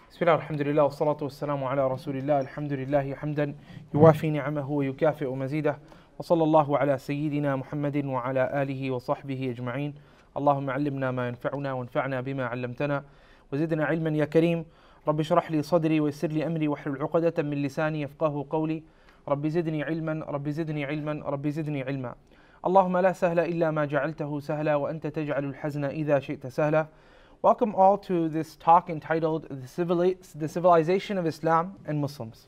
بسم الله والحمد لله والصلاة والسلام على رسول الله. الحمد لله حمدا يوافي نعمه ويكافئ مزيده، وصلى الله على سيدنا محمد وعلى آله وصحبه أجمعين. اللهم علمنا ما ينفعنا وانفعنا بما علمتنا وزدنا علما يا كريم. رب اشرح لي صدري ويسر لي أمري واحلل عقدة من لساني يفقه قولي. رب زدني علما رب زدني علما رب زدني علما. اللهم لا سهل إلا ما جعلته سهلا وأنت تجعل الحزن إذا شئت سهلا. Welcome all to this talk entitled The Civilization of Islam and Muslims.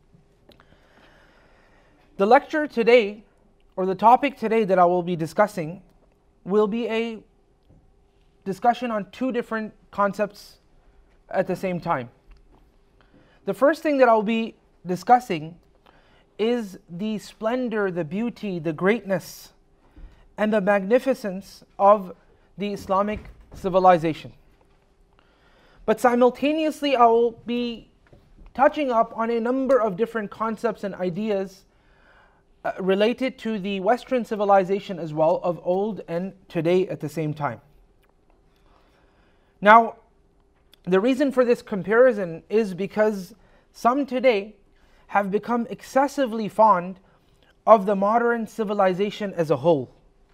The lecture today, or the topic today that I will be discussing, will be a discussion on two different concepts at the same time. The first thing that I will be discussing is the splendor, the beauty, the greatness, and the magnificence of the Islamic civilization. But simultaneously, I will be touching up on a number of different concepts and ideas related to the Western civilization as well, of old and today at the same time. Now, the reason for this comparison is because some today have become excessively fond of the modern civilization as a whole.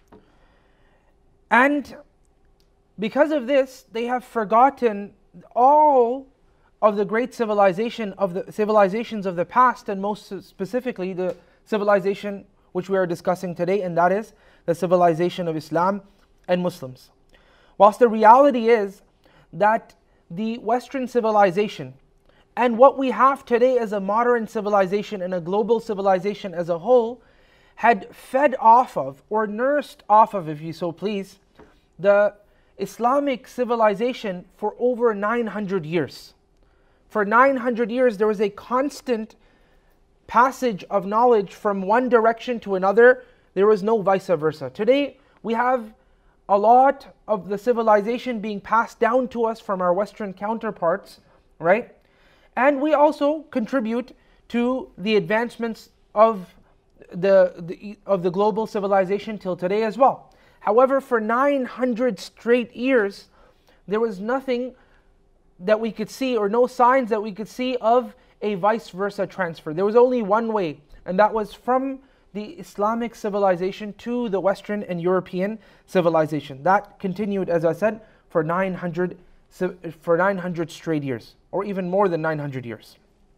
And because of this, they have forgotten all of the great civilizations of the past, and most specifically the civilization which we are discussing today, and that is the civilization of Islam and Muslims. Whilst the reality is that the Western civilization and what we have today as a modern civilization and a global civilization as a whole had fed off of, or nursed off of, if you so please, the Islamic civilization for over 900 years. For 900 years, there was a constant passage of knowledge from one direction to another. There was no vice versa. Today, we have a lot of the civilization being passed down to us from our Western counterparts, right? And we also contribute to the advancements of the global civilization till today as well. However, for 900 straight years, there was nothing that we could see, or no signs that we could see, of a vice versa transfer. There was only one way, and that was from the Islamic civilization to the Western and European civilization. That continued, as I said, for 900 straight years, or even more than 900 years.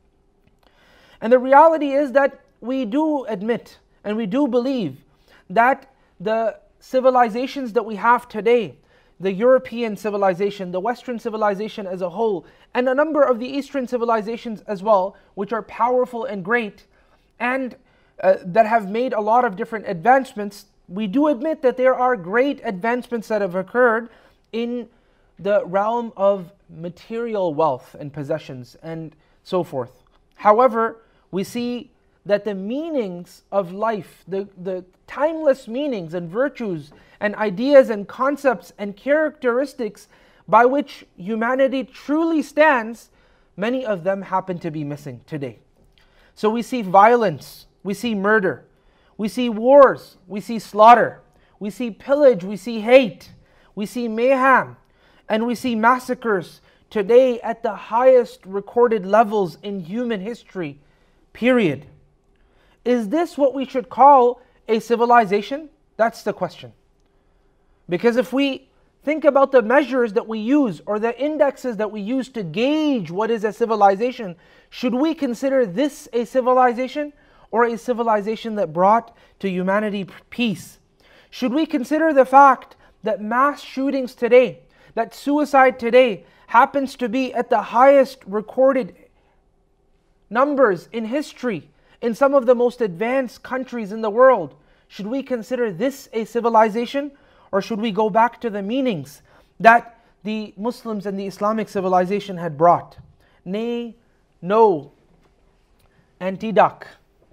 And the reality is that we do admit, and we do believe, that the civilizations that we have today, the European civilization, the Western civilization as a whole, and a number of the Eastern civilizations as well, which are powerful and great, and that have made a lot of different advancements, we do admit that there are great advancements that have occurred in the realm of material wealth and possessions and so forth. However, we see that the meanings of life, the timeless meanings and virtues and ideas and concepts and characteristics by which humanity truly stands, many of them happen to be missing today. So we see violence, we see murder, we see wars, we see slaughter, we see pillage, we see hate, we see mayhem, and we see massacres today at the highest recorded levels in human history, period. Is this what we should call a civilization? That's the question. Because if we think about the measures that we use, or the indexes that we use to gauge what is a civilization, should we consider this a civilization, or a civilization that brought to humanity peace? Should we consider the fact that mass shootings today, that suicide today happens to be at the highest recorded numbers in history, in some of the most advanced countries in the world? Should we consider this a civilization, or should we go back to the meanings that the Muslims and the Islamic civilization had brought? Nay, no, anti-duck.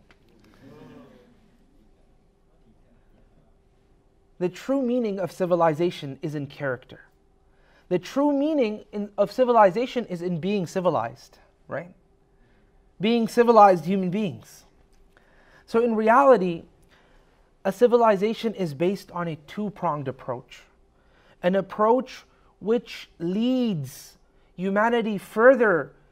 The true meaning of civilization is in character. The true meaning of civilization is in being civilized, right? Being civilized human beings. So in reality, a civilization is based on a two-pronged approach. An approach which leads humanity further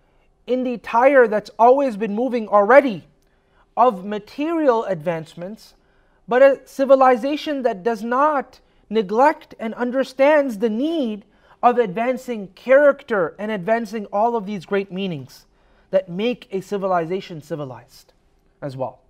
in the tire that's always been moving already of material advancements, but a civilization that does not neglect and understands the need of advancing character and advancing all of these great meanings that make a civilization civilized as well.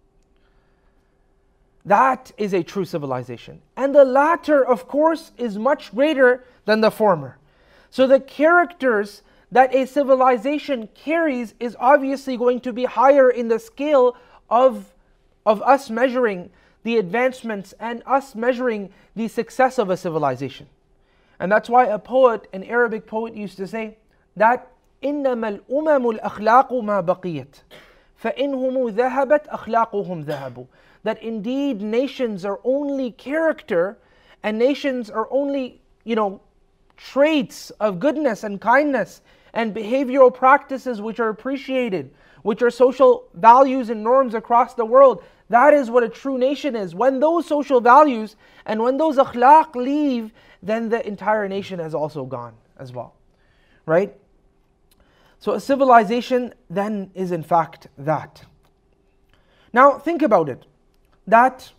That is a true civilization. And the latter, of course, is much greater than the former. So the characters that a civilization carries is obviously going to be higher in the scale of us measuring the advancements and us measuring the success of a civilization. And that's why a poet, an Arabic poet, used to say that إِنَّمَا الْأُمَمُ الْأَخْلَاقُ مَا بَقِيَتْ فَإِنْهُمُ ذَهَبَتْ أَخْلَاقُهُمْ ذَهَبُوا. That indeed nations are only character, and nations are only, traits of goodness and kindness and behavioral practices which are appreciated, which are social values and norms across the world. That is what a true nation is. When those social values and when those akhlaq leave, then the entire nation has also gone as well. Right? So a civilization then is in fact that. Now think about it. That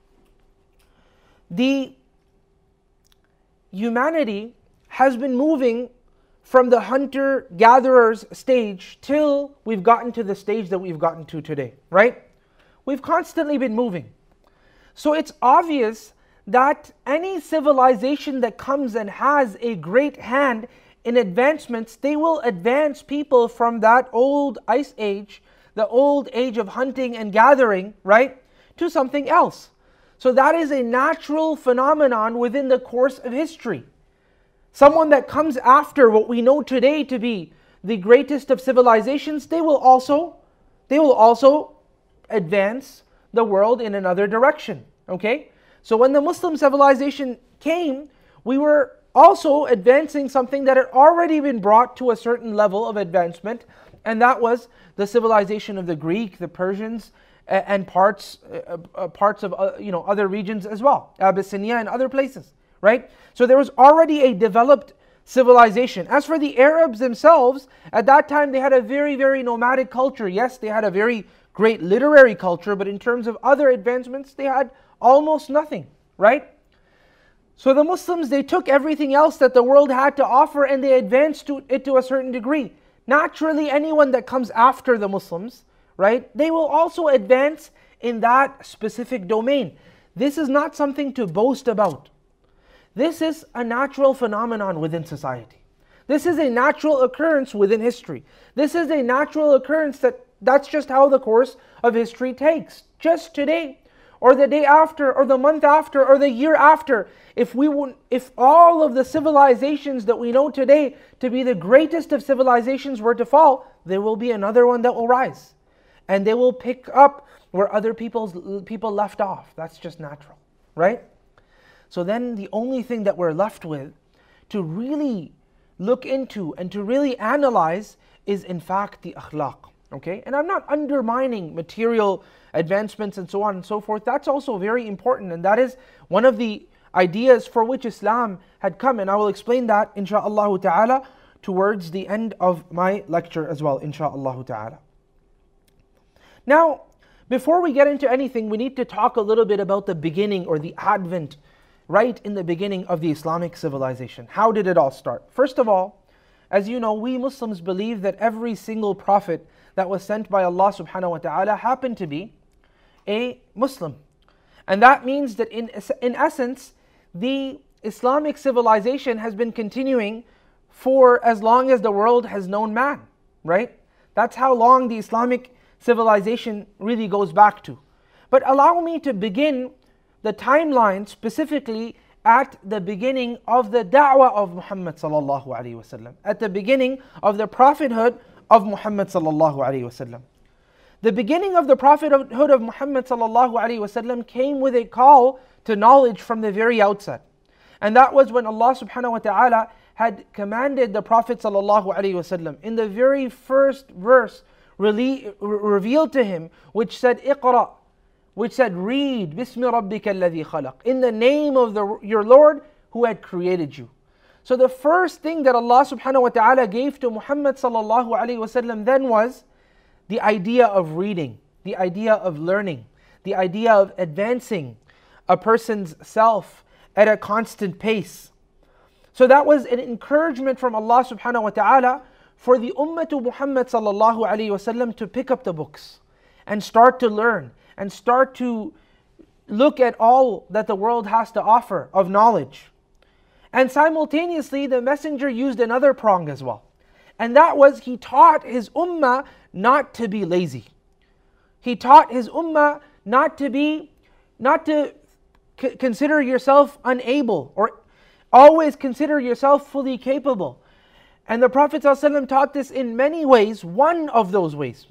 the humanity has been moving from the hunter-gatherers stage till we've gotten to the stage that we've gotten to today, right? We've constantly been moving. So it's obvious that any civilization that comes and has a great hand in advancements, they will advance people from that old ice age, the old age of hunting and gathering, right, to something else. So that is a natural phenomenon within the course of history. Someone that comes after what we know today to be the greatest of civilizations, they will also advance the world in another direction. Okay? So when the Muslim civilization came, we were also advancing something that had already been brought to a certain level of advancement, and that was the civilization of the Greek, the Persians, and parts of other regions as well, Abyssinia and other places, right? So there was already a developed civilization. As for the Arabs themselves, at that time they had a very, very nomadic culture. Yes, they had a very great literary culture, but in terms of other advancements, they had almost nothing, right? So the Muslims, they took everything else that the world had to offer and they advanced it to a certain degree. Naturally, anyone that comes after the Muslims, right, they will also advance in that specific domain. This is not something to boast about. This is a natural phenomenon within society. This is a natural occurrence within history. This is a natural occurrence that's just how the course of history takes. Just today, or the day after, or the month after, or the year after, if all of the civilizations that we know today to be the greatest of civilizations were to fall, there will be another one that will rise. And they will pick up where other people left off. That's just natural, right? So then the only thing that we're left with to really look into and to really analyze is in fact the akhlaq. Okay? And I'm not undermining material advancements and so on and so forth. That's also very important, and that is one of the ideas for which Islam had come, and I will explain that insha'Allah ta'ala towards the end of my lecture as well, insha'Allah ta'ala. Now, before we get into anything, we need to talk a little bit about the beginning or the advent, right in the beginning of the Islamic civilization. How did it all start? First of all, as you know, we Muslims believe that every single prophet that was sent by Allah subhanahu wa ta'ala happened to be a Muslim. And that means that in essence, the Islamic civilization has been continuing for as long as the world has known man, right? That's how long the Islamic civilization really goes back to. But allow me to begin the timeline specifically at the beginning of the da'wah of Muhammad sallallahu alaihi wasallam, at the beginning of the prophethood of Muhammad sallallahu alaihi wasallam. The beginning of the prophethood of Muhammad sallallahu alaihi wasallam came with a call to knowledge from the very outset. And that was when Allah subhanahu wa ta'ala had commanded the Prophet sallallahu alaihi wasallam in the very first verse revealed to him, which said Iqra, which said read Bismi Rabbika alladhi khalaq, in the name of your Lord who had created you. So the first thing that Allah subhanahu wa ta'ala gave to Muhammad sallallahu alayhi wasallam then was the idea of reading, the idea of learning, the idea of advancing a person's self at a constant pace. So that was an encouragement from Allah subhanahu wa ta'ala for the ummah to Muhammad sallallahu alayhi wasallam to pick up the books and start to learn and start to look at all that the world has to offer of knowledge. And simultaneously, the messenger used another prong as well. And that was, he taught his ummah not to be lazy. He taught his ummah not to consider yourself unable, or always consider yourself fully capable. And the Prophet ﷺ taught this in many ways. One of those ways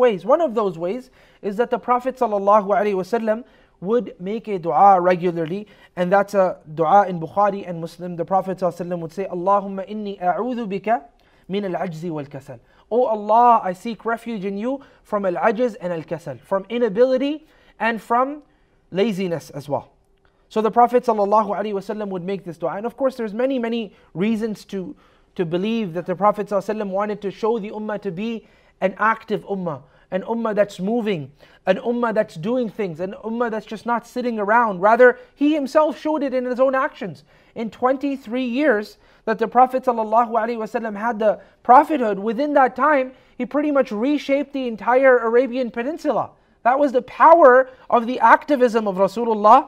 is that the Prophet ﷺ would make a dua regularly, and that's a dua in Bukhari and Muslim. The Prophet ﷺ would say, Allahumma inni a'udhu bika min al-ajzi wal-kasal. Oh Allah, I seek refuge in you from al-ajz and al-kasal, from inability and from laziness as well. So the Prophet ﷺ would make this dua. And of course there's many reasons to believe that the Prophet ﷺ wanted to show the ummah to be an active ummah, an ummah that's moving, an ummah that's doing things, an ummah that's just not sitting around. Rather, he himself showed it in his own actions. In 23 years that the Prophet ﷺ had the prophethood, within that time, he pretty much reshaped the entire Arabian Peninsula. That was the power of the activism of Rasulullah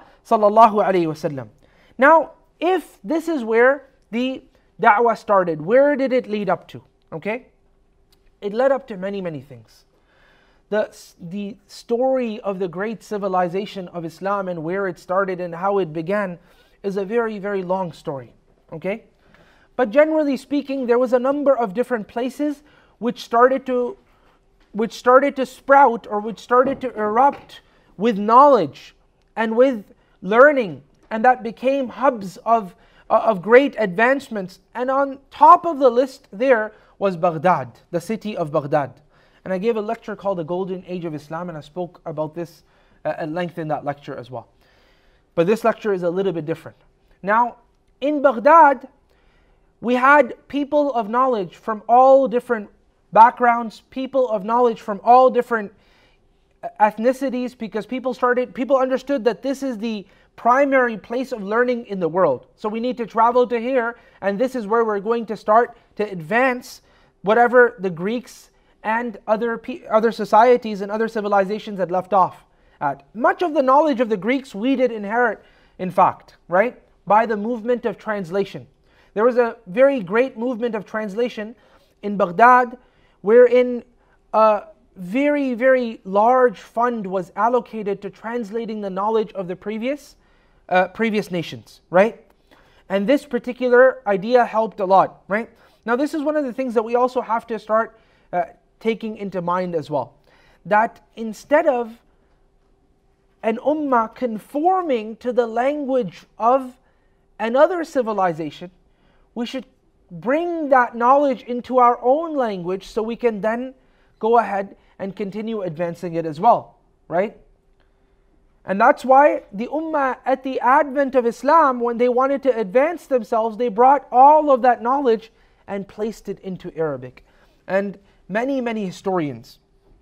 ﷺ. Now, if this is where the da'wah started, where did it lead up to? Okay? It led up to many things. The story of the great civilization of Islam and where it started and how it began is a very long story. Okay? But generally speaking, there was a number of different places which started to sprout, or which started to erupt with knowledge and with learning, and that became hubs of great advancements. And on top of the list there was Baghdad, the city of Baghdad. And I gave a lecture called The Golden Age of Islam, and I spoke about this at length in that lecture as well. But this lecture is a little bit different. Now, in Baghdad, we had people of knowledge from all different backgrounds, people of knowledge from all different ethnicities, because people understood that this is the primary place of learning in the world. So we need to travel to here, and this is where we're going to start to advance whatever the Greeks and other societies and other civilizations had left off at. Much of the knowledge of the Greeks we did inherit, in fact, right? By the movement of translation. There was a very great movement of translation in Baghdad, wherein a very large fund was allocated to translating the knowledge of the previous nations, right? And this particular idea helped a lot, right? Now this is one of the things that we also have to start taking into mind as well. That instead of an ummah conforming to the language of another civilization, we should bring that knowledge into our own language so we can then go ahead and continue advancing it as well, right? And that's why the ummah at the advent of Islam, when they wanted to advance themselves, they brought all of that knowledge and placed it into Arabic. And many historians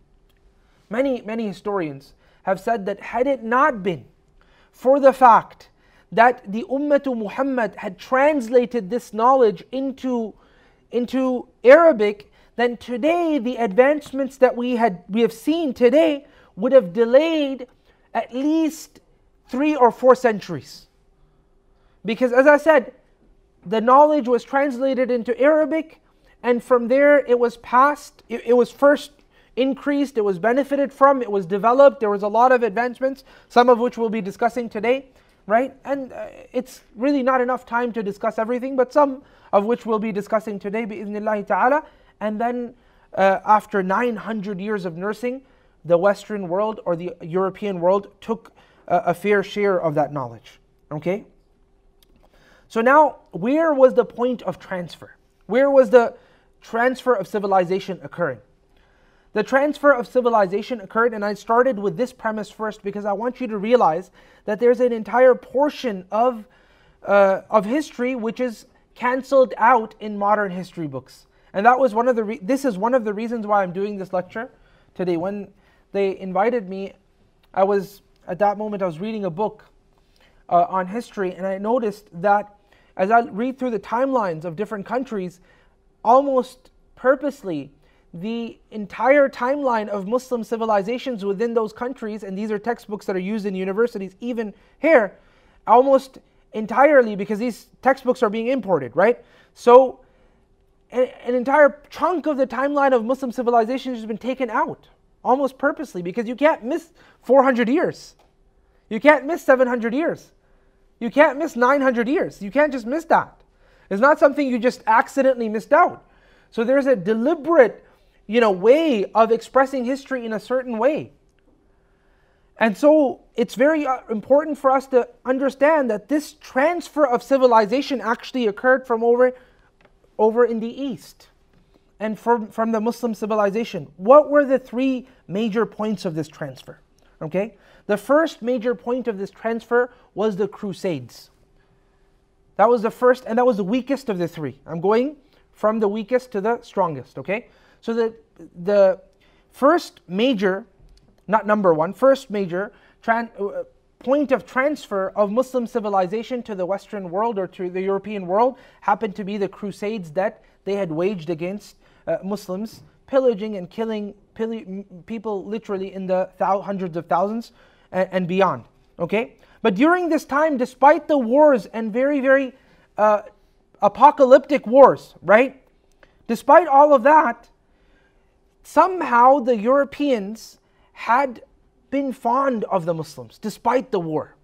have said that had it not been for the fact that the Ummah to Muhammad had translated this knowledge into Arabic, then today the advancements that we have seen today would have delayed at least 3 or 4 centuries. Because as I said, the knowledge was translated into Arabic, and from there it was passed, it was first increased, it was benefited from, it was developed, there was a lot of advancements, some of which we'll be discussing today, right? And it's really not enough time to discuss everything, but some of which we'll be discussing today, bi'idhnillahi ta'ala. And then after 900 years of nursing, the Western world or the European world took a fair share of that knowledge, okay? So now, where was the point of transfer? Where was the transfer of civilization occurring? The transfer of civilization occurred, and I started with this premise first because I want you to realize that there's an entire portion of history which is canceled out in modern history books. And that was this is one of the reasons why I'm doing this lecture today. When they invited me, at that moment I was reading a book on history, and I noticed that as I read through the timelines of different countries, almost purposely the entire timeline of Muslim civilizations within those countries, and these are textbooks that are used in universities even here, almost entirely, because these textbooks are being imported, right? So an entire chunk of the timeline of Muslim civilization has been taken out, almost purposely, because you can't miss 400 years. You can't miss 700 years. You can't miss 900 years. You can't just miss that. It's not something you just accidentally missed out. So there's a deliberate, way of expressing history in a certain way. And so it's very important for us to understand that this transfer of civilization actually occurred from over in the East and from the Muslim civilization. What were the three major points of this transfer? Okay, the first major point of this transfer was the Crusades. That was the first, and that was the weakest of the three. I'm going from the weakest to the strongest, okay? So the first major, not number one, first major point of transfer of Muslim civilization to the Western world or to the European world happened to be the Crusades that they had waged against Muslims, pillaging and killing people literally in the hundreds of thousands and beyond, okay? But during this time, despite the wars and very, very apocalyptic wars, right? Despite all of that, somehow the Europeans had been fond of the Muslims, despite the war.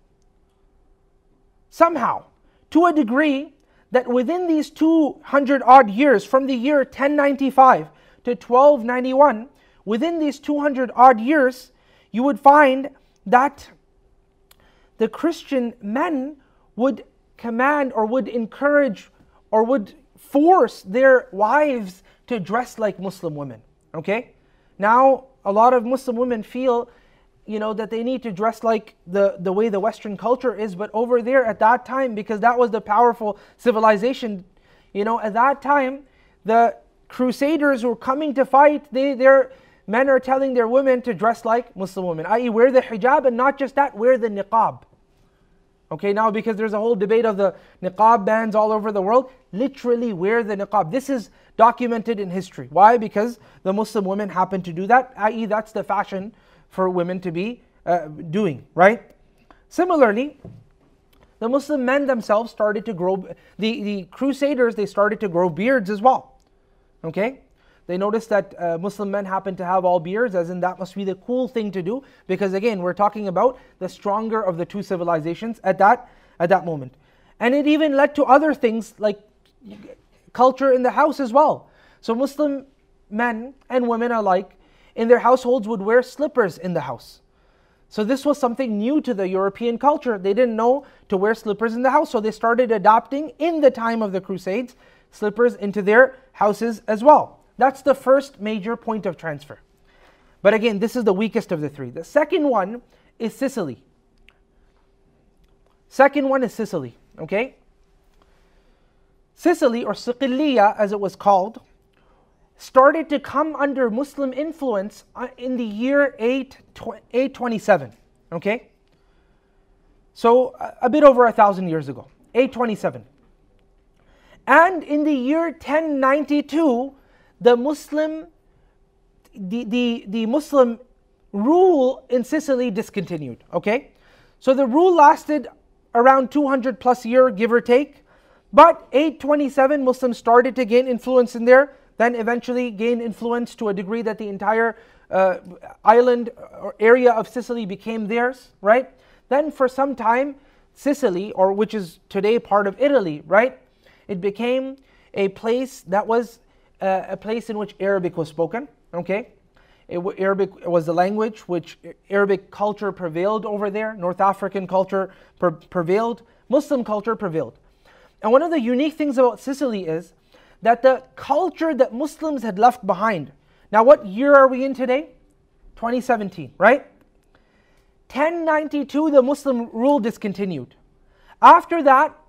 Somehow, to a degree that within these 200 odd years, from the year 1095 to 1291, within these 200 odd years, you would find that the Christian men would command or would encourage or would force their wives to dress like Muslim women, okay? Now, a lot of Muslim women feel, that they need to dress like the way the Western culture is, but over there at that time, because that was the powerful civilization, at that time, the Crusaders who were coming to fight, their men are telling their women to dress like Muslim women, i.e. wear the hijab, and not just that, wear the niqab. Okay, now because there's a whole debate of the niqab bans all over the world, literally wear the niqab. This is documented in history. Why? Because the Muslim women happen to do that, i.e. that's the fashion for women to be doing, right? Similarly, the Muslim men themselves started to grow, the Crusaders, they started to grow beards as well, okay? They noticed that Muslim men happen to have all beards, as in that must be the cool thing to do, because again, we're talking about the stronger of the two civilizations at that moment. And it even led to other things like culture in the house as well. So Muslim men and women alike in their households would wear slippers in the house. So this was something new to the European culture. They didn't know to wear slippers in the house, so they started adopting, in the time of the Crusades, slippers into their houses as well. That's the first major point of transfer. But again, this is the weakest of the three. The second one is Sicily. Okay? Sicily, or Siqiliya as it was called, started to come under Muslim influence in the year 827, okay? So a bit over 1,000 years ago, 827. And in the year 1092, the Muslim rule in Sicily discontinued, okay? So the rule lasted around 200 plus years, give or take, but 827 Muslims started to gain influence in there, then eventually gained influence to a degree that the entire island or area of Sicily became theirs, right? Then for some time, Sicily, or which is today part of Italy, right? It became a place that was a place in which Arabic was spoken, okay? Arabic was the language which Arabic culture prevailed over there, North African culture prevailed, Muslim culture prevailed. And one of the unique things about Sicily is that the culture that Muslims had left behind. Now what year are we in today? 2017, right? 1092, the Muslim rule discontinued. After that,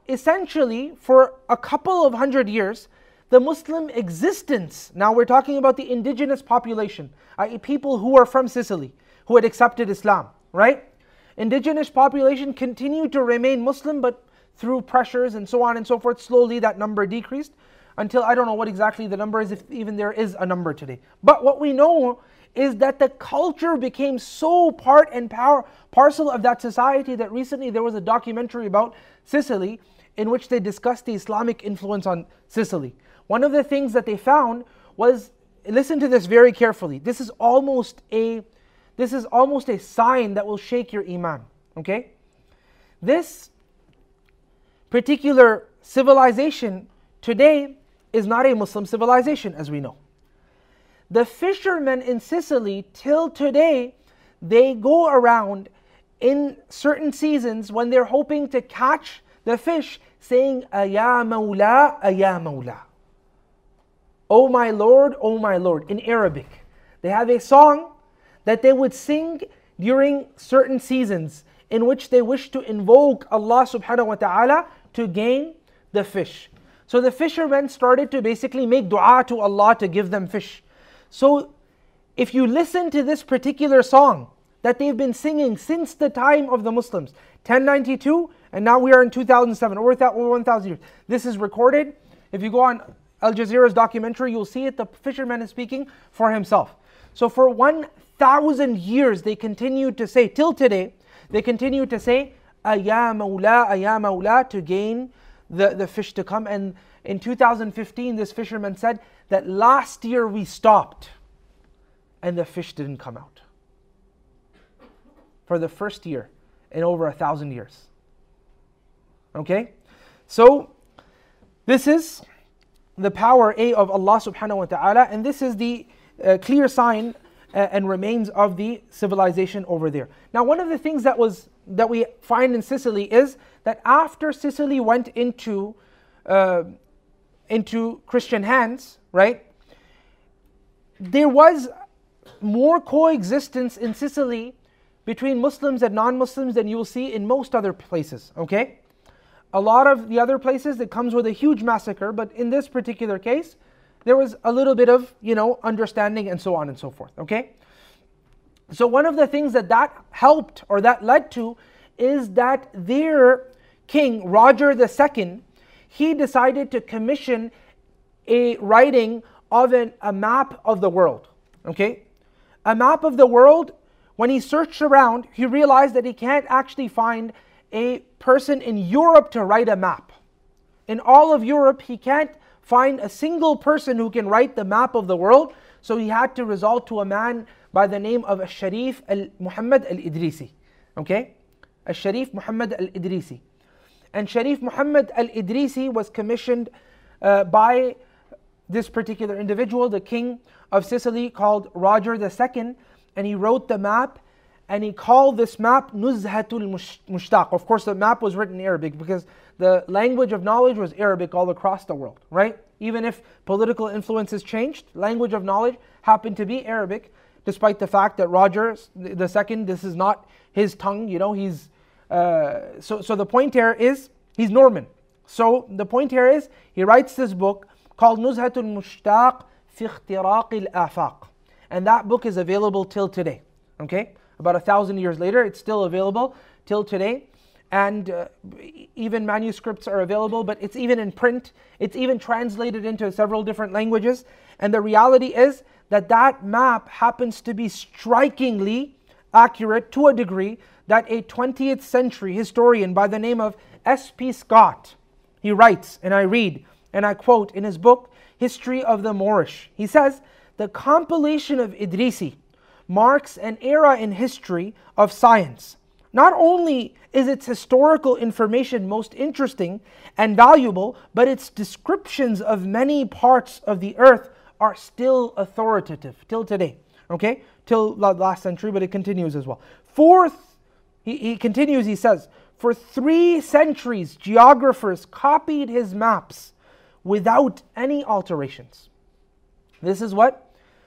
essentially, for a couple of hundred years, the Muslim existence, now we're talking about the indigenous population, i.e. people who are from Sicily, who had accepted Islam, right? Indigenous population continued to remain Muslim, but through pressures and so on and so forth, slowly that number decreased until I don't know what exactly the number is, if even there is a number today. But what we know is that the culture became so part and parcel of that society that recently there was a documentary about Sicily in which they discussed the Islamic influence on Sicily. One of the things that they found was, listen to this very carefully, this is almost a sign that will shake your iman, okay? This particular civilization today is not a Muslim civilization, as we know. The fishermen in Sicily till today, they go around in certain seasons when they're hoping to catch the fish, saying, "Aya Mawla, Aya Mawla." "Oh my Lord," in Arabic. They have a song that they would sing during certain seasons in which they wish to invoke Allah subhanahu wa ta'ala to gain the fish. So the fishermen started to basically make dua to Allah to give them fish. So if you listen to this particular song that they've been singing since the time of the Muslims, 1092, and now we are in 2007, over 1,000 years. This is recorded. If you go on Al Jazeera's documentary, you'll see it. The fisherman is speaking for himself. So for 1,000 years, they continued to say, till today, they continue to say, "Aya Mawla, Aya Mawla," to gain the fish to come. And in 2015, this fisherman said that last year we stopped and the fish didn't come out. For the first year in over 1,000 years. Okay? So, this is the power of Allah subhanahu wa ta'ala, and this is the clear sign and remains of the civilization over there. Now, one of the things that we find in Sicily is that after Sicily went into Christian hands, right? There was more coexistence in Sicily between Muslims and non-Muslims than you will see in most other places, okay? A lot of the other places, it comes with a huge massacre, but in this particular case, there was a little bit of, understanding and so on and so forth, okay? So one of the things that helped or that led to is that their king, Roger II, he decided to commission a writing of a map of the world, okay? A map of the world. When he searched around, he realized that he can't actually find a person in Europe to write a map. In all of Europe, he can't find a single person who can write the map of the world, so he had to resort to a man by the name of Sharif Muhammad al-Idrisi. Okay? Sharif Muhammad al-Idrisi. And Sharif Muhammad al-Idrisi was commissioned by this particular individual, the king of Sicily, called Roger II, and he wrote the map, and he called this map Nuzhatul Mushtaq. Of course, the map was written in Arabic because the language of knowledge was Arabic all across the world, right? Even if political influences changed, language of knowledge happened to be Arabic, despite the fact that Roger II, this is not his tongue, he's... So the point here is, he's Norman. So the point here is, he writes this book called Nuzhatul Mushtaq fi Ikhtiraq al-Afaq. And that book is available till today, okay? About 1,000 years later, it's still available till today. And even manuscripts are available, but it's even in print. It's even translated into several different languages. And the reality is that map happens to be strikingly accurate to a degree that a 20th century historian by the name of S.P. Scott, he writes, and I read, and I quote in his book, History of the Moorish. He says, "The compilation of Idrisi marks an era in history of science. Not only is its historical information most interesting and valuable, but its descriptions of many parts of the earth are still authoritative till today." Okay? Till the last century, but it continues as well. He continues, he says, "For 3 centuries, geographers copied his maps without any alterations." This is what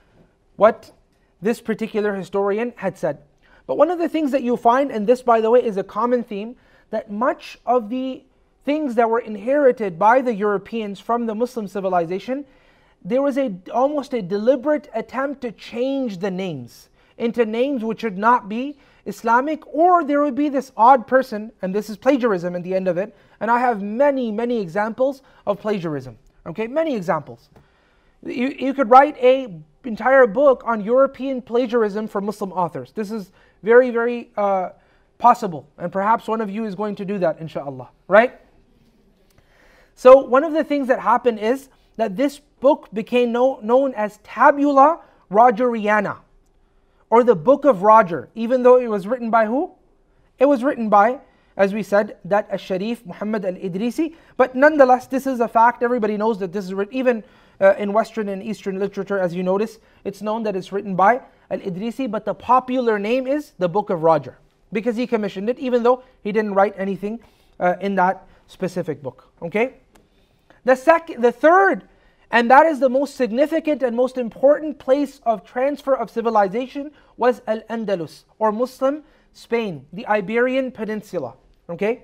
this particular historian had said. But one of the things that you find, and this by the way is a common theme, that much of the things that were inherited by the Europeans from the Muslim civilization, there was almost a deliberate attempt to change the names into names which should not be Islamic, or there would be this odd person, and this is plagiarism at the end of it, and I have many, many examples of plagiarism, okay, many examples. You could write an entire book on European plagiarism for Muslim authors. This is very, very possible, and perhaps one of you is going to do that, inshallah, right? So one of the things that happened is that this book became known as Tabula Rogeriana, or the Book of Roger, even though it was written by who? It was written by, as we said, that Al-Sharif Muhammad Al-Idrisi, but nonetheless, this is a fact. Everybody knows that this is written, even in Western and Eastern literature, as you notice, it's known that it's written by Al-Idrisi, but the popular name is the Book of Roger, because he commissioned it, even though he didn't write anything in that specific book, okay? The third, and that is the most significant and most important place of transfer of civilization, was Al-Andalus, or Muslim Spain, the Iberian Peninsula, okay?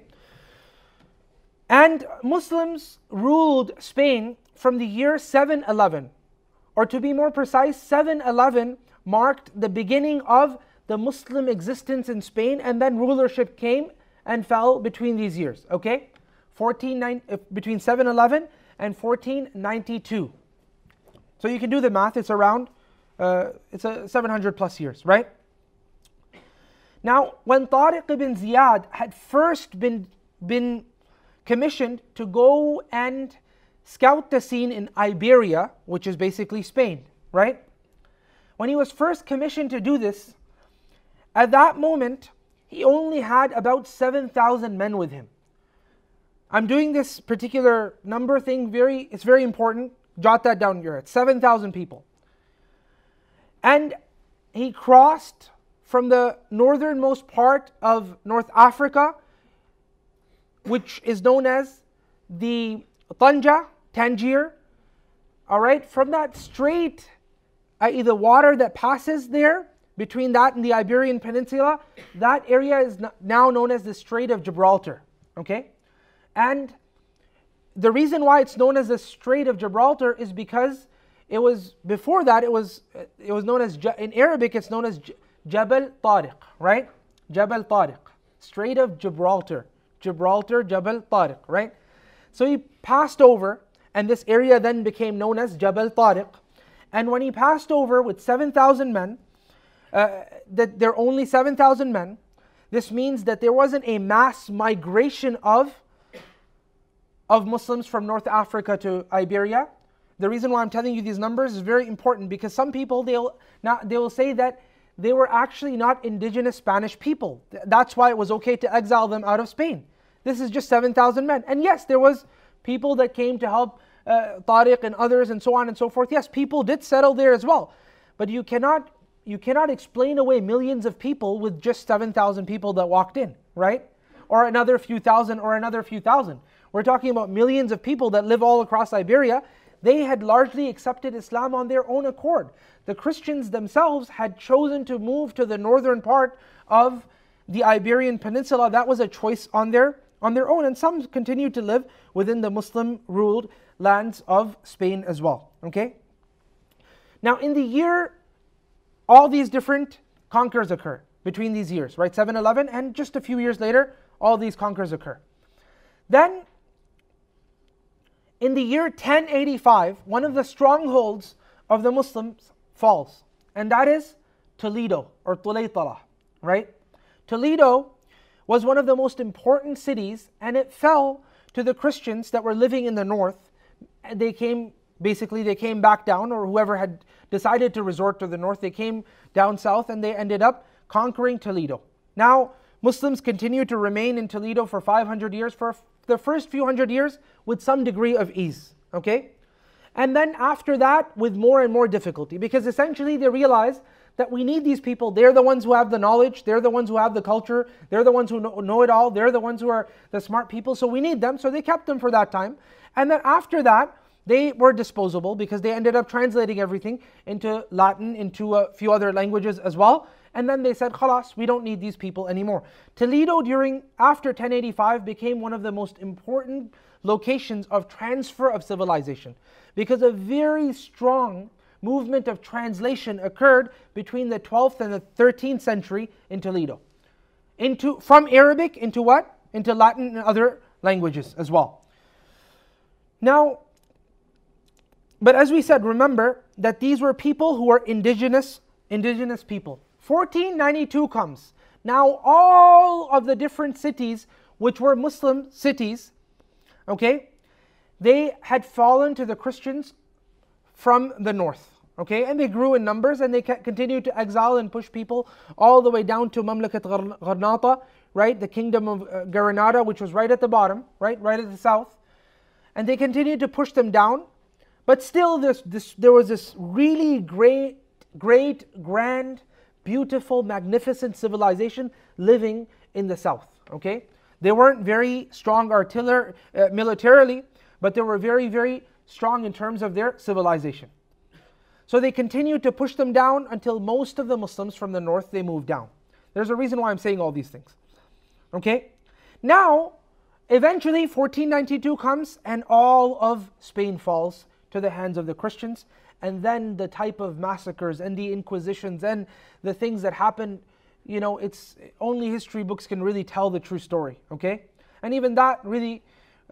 And Muslims ruled Spain from the year 711, or to be more precise, 711 marked the beginning of the Muslim existence in Spain, and then rulership came and fell between these years, okay? Between 711 and 1492. So you can do the math, it's around, it's a 700 plus years, right? Now, when Tariq ibn Ziyad had first been commissioned to go and scout the scene in Iberia, which is basically Spain, right? When he was first commissioned to do this, at that moment, he only had about 7,000 men with him. I'm doing this particular number thing, it's very important. Jot that down in your head. 7,000 people. And he crossed from the northernmost part of North Africa, which is known as the Tangier, all right? From that strait, i.e. the water that passes there, between that and the Iberian Peninsula, that area is now known as the Strait of Gibraltar, okay? And the reason why it's known as the Strait of Gibraltar is because it was, before that, it was known as, in Arabic, it's known as Jabal Tariq, right? Jabal Tariq, Strait of Gibraltar, Jabal Tariq, right? So he passed over, and this area then became known as Jabal Tariq. And when he passed over with 7,000 men, that there are only 7,000 men, this means that there wasn't a mass migration of Muslims from North Africa to Iberia. The reason why I'm telling you these numbers is very important, because some people, they will say that they were actually not indigenous Spanish people. That's why it was okay to exile them out of Spain. This is just 7,000 men. And yes, there was people that came to help Tariq and others and so on and so forth. Yes, people did settle there as well. But you cannot explain away millions of people with just 7,000 people that walked in, right? Or another few thousand or another few thousand. We're talking about millions of people that live all across Iberia. They had largely accepted Islam on their own accord. The Christians themselves had chosen to move to the northern part of the Iberian Peninsula. That was a choice on their own, and some continued to live within the Muslim-ruled lands of Spain as well, okay? Now in the year, all these different conquers occur between these years, right? 711, and just a few years later, all these conquers occur. Then, in the year 1085, one of the strongholds of the Muslims falls, and that is Toledo, or Tulaytala, right? Toledo was one of the most important cities, and it fell to the Christians that were living in the north. They came back down, or whoever had decided to resort to the north, they came down south, and they ended up conquering Toledo. Now, Muslims continued to remain in Toledo for 500 years, for the first few hundred years with some degree of ease, okay? And then after that, with more and more difficulty, because essentially they realized that we need these people. They're the ones who have the knowledge, they're the ones who have the culture, they're the ones who know it all, they're the ones who are the smart people, so we need them. So they kept them for that time. And then after that, they were disposable, because they ended up translating everything into Latin, into a few other languages as well. And then they said, khalas, we don't need these people anymore. Toledo after 1085 became one of the most important locations of transfer of civilization, because a very strong movement of translation occurred between the 12th and the 13th century in Toledo. From Arabic into what? Into Latin and other languages as well. Now, but as we said, remember that these were people who were indigenous people. 1492 comes. Now all of the different cities which were Muslim cities, okay, they had fallen to the Christians from the north. Okay, and they grew in numbers, and they continued to exile and push people all the way down to Mamlakat Gharnata, right, the kingdom of Granada, which was right at the bottom, right at the south. And they continued to push them down, but still there was this really great, grand, beautiful, magnificent civilization living in the south. Okay, they weren't very strong militarily, but they were very, very strong in terms of their civilization. So they continued to push them down until most of the Muslims from the north, they moved down. There's a reason why I'm saying all these things. Okay? Now, eventually 1492 comes and all of Spain falls to the hands of the Christians. And then the type of massacres and the inquisitions and the things that happen, it's only history books can really tell the true story. Okay? And even that really,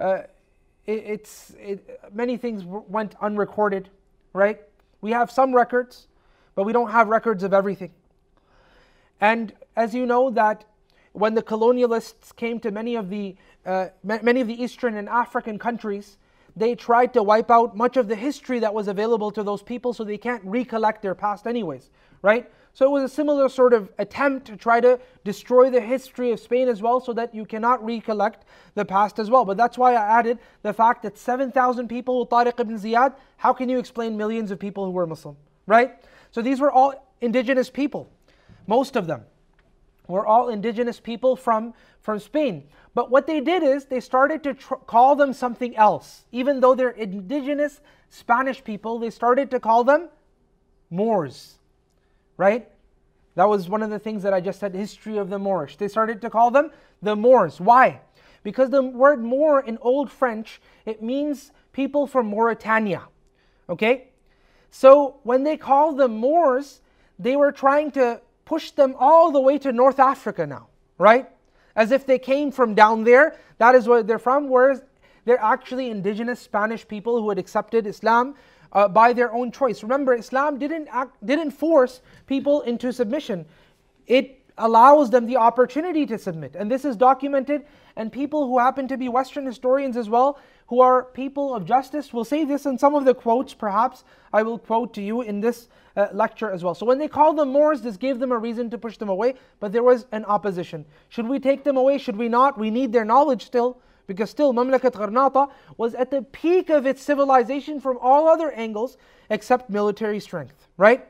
many things went unrecorded, right? We have some records, but we don't have records of everything. And as you know, that when the colonialists came to many of the Eastern and African countries, they tried to wipe out much of the history that was available to those people, so they can't recollect their past anyways, right? So it was a similar sort of attempt to try to destroy the history of Spain as well, so that you cannot recollect the past as well. But that's why I added the fact that 7,000 people with Tariq ibn Ziyad, how can you explain millions of people who were Muslim, right? So these were all indigenous people. Most of them were all indigenous people from Spain. But what they did is they started to call them something else. Even though they're indigenous Spanish people, they started to call them Moors. Right? That was one of the things that I just said, history of the Moorish. They started to call them the Moors. Why? Because the word Moor in Old French, it means people from Mauritania. Okay? So when they called them Moors, they were trying to push them all the way to North Africa now. Right? As if they came from down there. That is where they're from. Whereas they're actually indigenous Spanish people who had accepted Islam by their own choice. Remember, Islam didn't force people into submission. It allows them the opportunity to submit. And this is documented, and people who happen to be Western historians as well, who are people of justice, will say this in some of the quotes. Perhaps I will quote to you in this lecture as well. So when they called them Moors, this gave them a reason to push them away, but there was an opposition. Should we take them away? Should we not? We need their knowledge still. Because still, Mamlakat Gharnata was at the peak of its civilization from all other angles except military strength, right?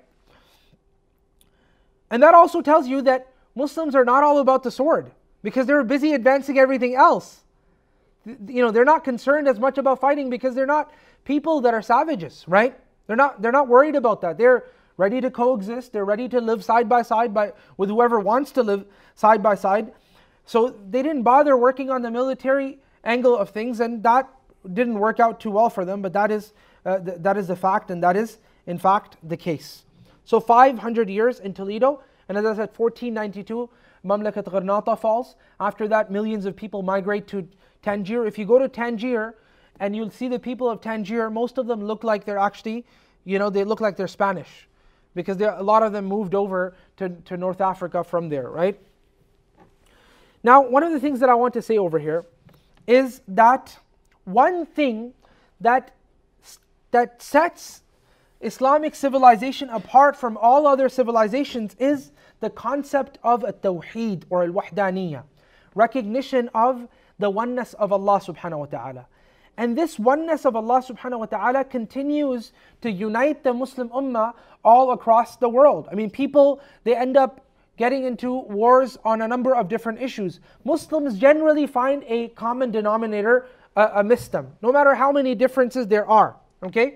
And that also tells you that Muslims are not all about the sword, because they're busy advancing everything else. They're not concerned as much about fighting, because they're not people that are savages, right? They're not worried about that. They're ready to coexist. They're ready to live side by side with whoever wants to live side by side. So they didn't bother working on the military angle of things, and that didn't work out too well for them, but that is the fact, and that is in fact the case. So 500 years in Toledo, and as I said, 1492 Mamlakat Gharnata falls. After that, millions of people migrate to Tangier. If you go to Tangier and you'll see the people of Tangier, most of them look like they're actually, they look like they're Spanish, because a lot of them moved over to North Africa from there, right? Now, one of the things that I want to say over here is that one thing that sets Islamic civilization apart from all other civilizations is the concept of at-tawheed or al-wahdaniyya, recognition of the oneness of Allah subhanahu wa ta'ala. And this oneness of Allah subhanahu wa ta'ala continues to unite the Muslim ummah all across the world. I mean, people, they end up getting into wars on a number of different issues. Muslims generally find a common denominator amidst them, no matter how many differences there are. Okay?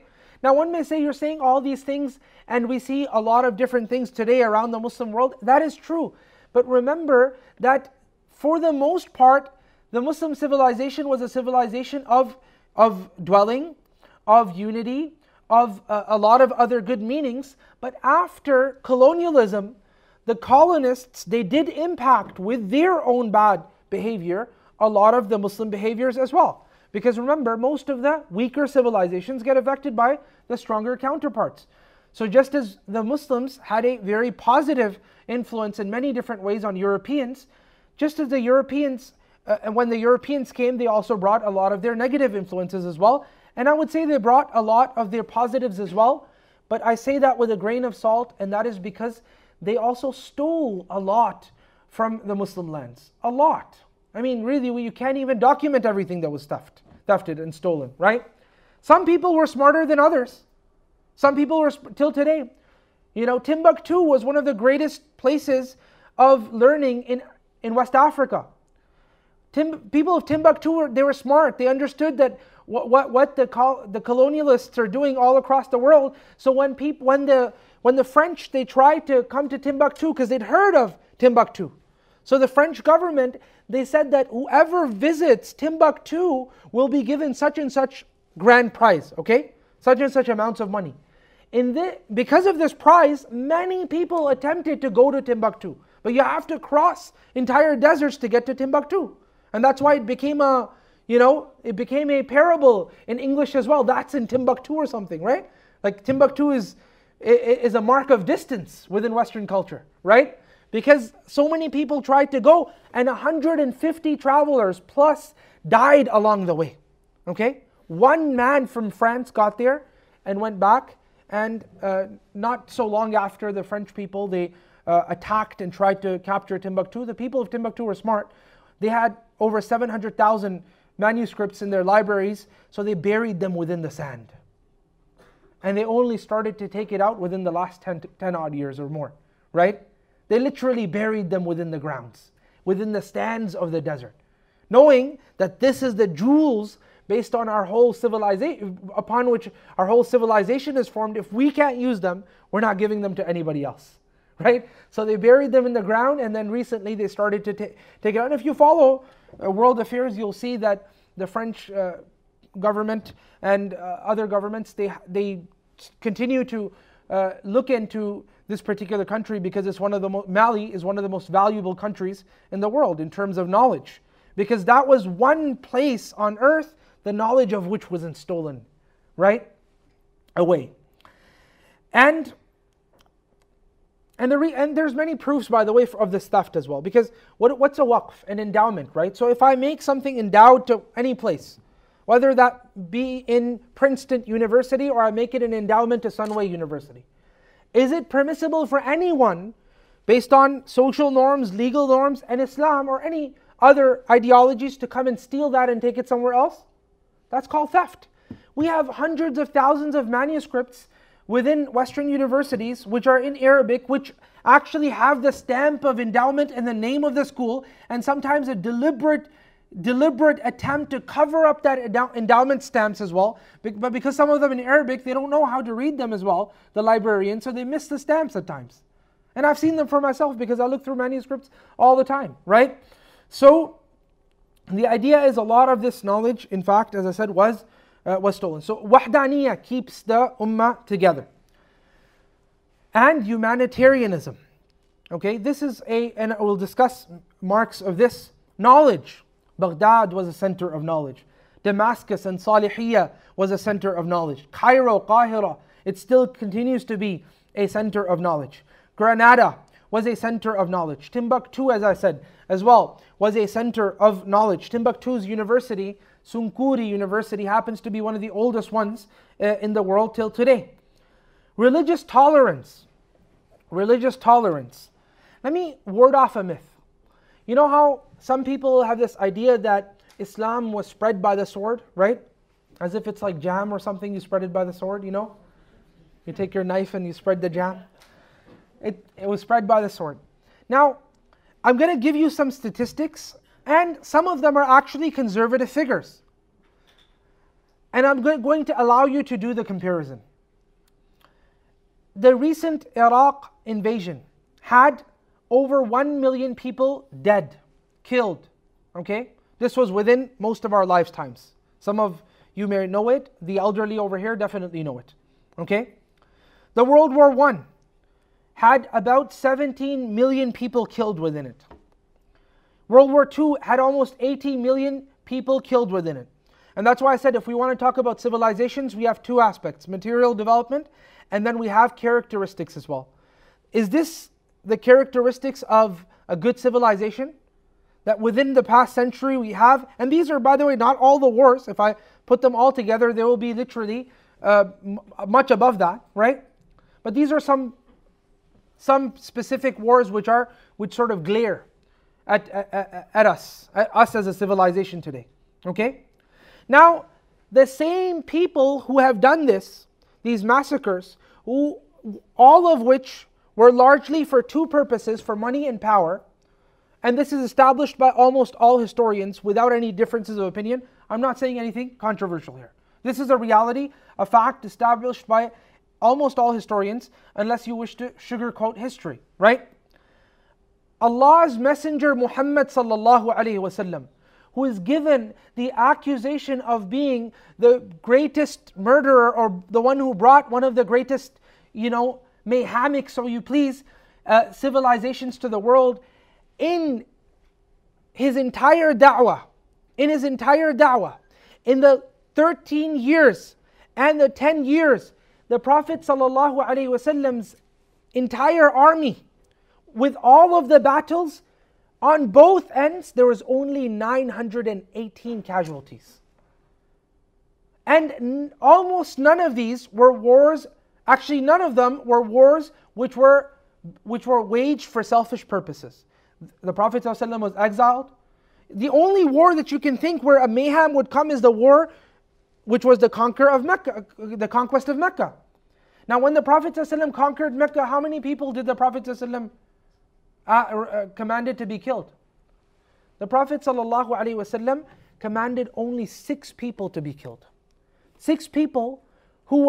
Now one may say, you're saying all these things and we see a lot of different things today around the Muslim world. That is true. But remember that for the most part, the Muslim civilization was a civilization of dwelling, of unity, of a lot of other good meanings. But after colonialism, the colonists, they did impact with their own bad behavior a lot of the Muslim behaviors as well. Because remember, most of the weaker civilizations get affected by the stronger counterparts. So just as the Muslims had a very positive influence in many different ways on Europeans, just as the Europeans, when the Europeans came, they also brought a lot of their negative influences as well. And I would say they brought a lot of their positives as well. But I say that with a grain of salt, and that is because they also stole a lot from the Muslim lands. A lot. I mean, really, you can't even document everything that was thefted and stolen, right? Some people were smarter than others. Some people were, till today. You know, Timbuktu was one of the greatest places of learning in West Africa. People of Timbuktu, they were smart. They understood that what the colonialists are doing all across the world. So when the French, they tried to come to Timbuktu because they'd heard of Timbuktu. So the French government, they said that whoever visits Timbuktu will be given such and such grand prize, okay? Such and such amounts of money. Because of this prize, many people attempted to go to Timbuktu. But you have to cross entire deserts to get to Timbuktu. And that's why it became it became a parable in English as well. That's in Timbuktu or something, right? Like Timbuktu is a mark of distance within Western culture, right? Because so many people tried to go, and 150 travelers plus died along the way, okay? One man from France got there and went back, and not so long after, the French people, they attacked and tried to capture Timbuktu. The people of Timbuktu were smart. They had over 700,000 manuscripts in their libraries, so they buried them within the sand. And they only started to take it out within the last 10 odd years or more, right? They literally buried them within the grounds, within the stands of the desert, knowing that this is the jewels based on our whole civilization, upon which our whole civilization is formed. If we can't use them, we're not giving them to anybody else, right? So they buried them in the ground, and then recently they started to take it out. And if you follow world affairs, you'll see that the French government and other governments, they continue to look into this particular country because it's Mali is one of the most valuable countries in the world in terms of knowledge. Because that was one place on earth, the knowledge of which wasn't stolen, right? Away. And there's many proofs, by the way, of this theft as well. Because what's a waqf? An endowment, right? So if I make something endowed to any place, whether that be in Princeton University or I make it an endowment to Sunway University, is it permissible for anyone, based on social norms, legal norms, and Islam, or any other ideologies, to come and steal that and take it somewhere else? That's called theft. We have hundreds of thousands of manuscripts within Western universities which are in Arabic, which actually have the stamp of endowment and the name of the school, and sometimes a deliberate attempt to cover up that endowment stamps as well. But because some of them in Arabic, they don't know how to read them as well, the librarians, so they miss the stamps at times. And I've seen them for myself because I look through manuscripts all the time, right? So the idea is a lot of this knowledge, in fact, as I said, was stolen. So wahdaniyah keeps the ummah together. And humanitarianism. Okay, this is and we'll discuss marks of this. Knowledge. Baghdad was a center of knowledge. Damascus and Salihiyah was a center of knowledge. Cairo, Qahira, it still continues to be a center of knowledge. Granada was a center of knowledge. Timbuktu, as I said, as well, was a center of knowledge. Timbuktu's university, Sunkuri University, happens to be one of the oldest ones in the world till today. Religious tolerance. Religious tolerance. Let me ward off a myth. You know how some people have this idea that Islam was spread by the sword, right? As if it's like jam or something, you spread it by the sword, you know? You take your knife and you spread the jam. It was spread by the sword. Now, I'm going to give you some statistics, and some of them are actually conservative figures. And I'm going to allow you to do the comparison, the recent Iraq invasion had over 1 million people dead, killed. Okay? This was within most of our lifetimes. Some of you may know it. The elderly over here definitely know it. Okay? The World War I had about 17 million people killed within it. World War II had almost 80 million people killed within it. And that's why I said if we want to talk about civilizations, we have two aspects: material development, and then we have characteristics as well. Is this the characteristics of a good civilization? That within the past century we have, and these are, by the way, not all the wars. If I put them all together, they will be literally much above that, right? But these are some specific wars which sort of glare at us as a civilization today. Okay? Now, the same people who have done this, these massacres, all of which were largely for two purposes: for money and power, and this is established by almost all historians without any differences of opinion. I'm not saying anything controversial here. This is a reality, a fact established by almost all historians, unless you wish to sugarcoat history, right? Allah's Messenger Muhammad sallallahu alaihi wasallam, who is given the accusation of being the greatest murderer, or the one who brought one of the greatest, mayhamic, so you please, civilizations to the world, in his entire da'wah, in the 13 years and the 10 years, the Prophet sallallahu alaihi wasallam's entire army, with all of the battles, on both ends, there was only 918 casualties. And almost none of these were wars, actually none of them were wars which were waged for selfish purposes. The Prophet ﷺ was exiled. The only war that you can think where a mayhem would come is the war which was the conquest of Mecca. Now when the Prophet ﷺ conquered Mecca, how many people did the Prophet ﷺ commanded to be killed? The Prophet ﷺ commanded only 6 people to be killed. 6 people who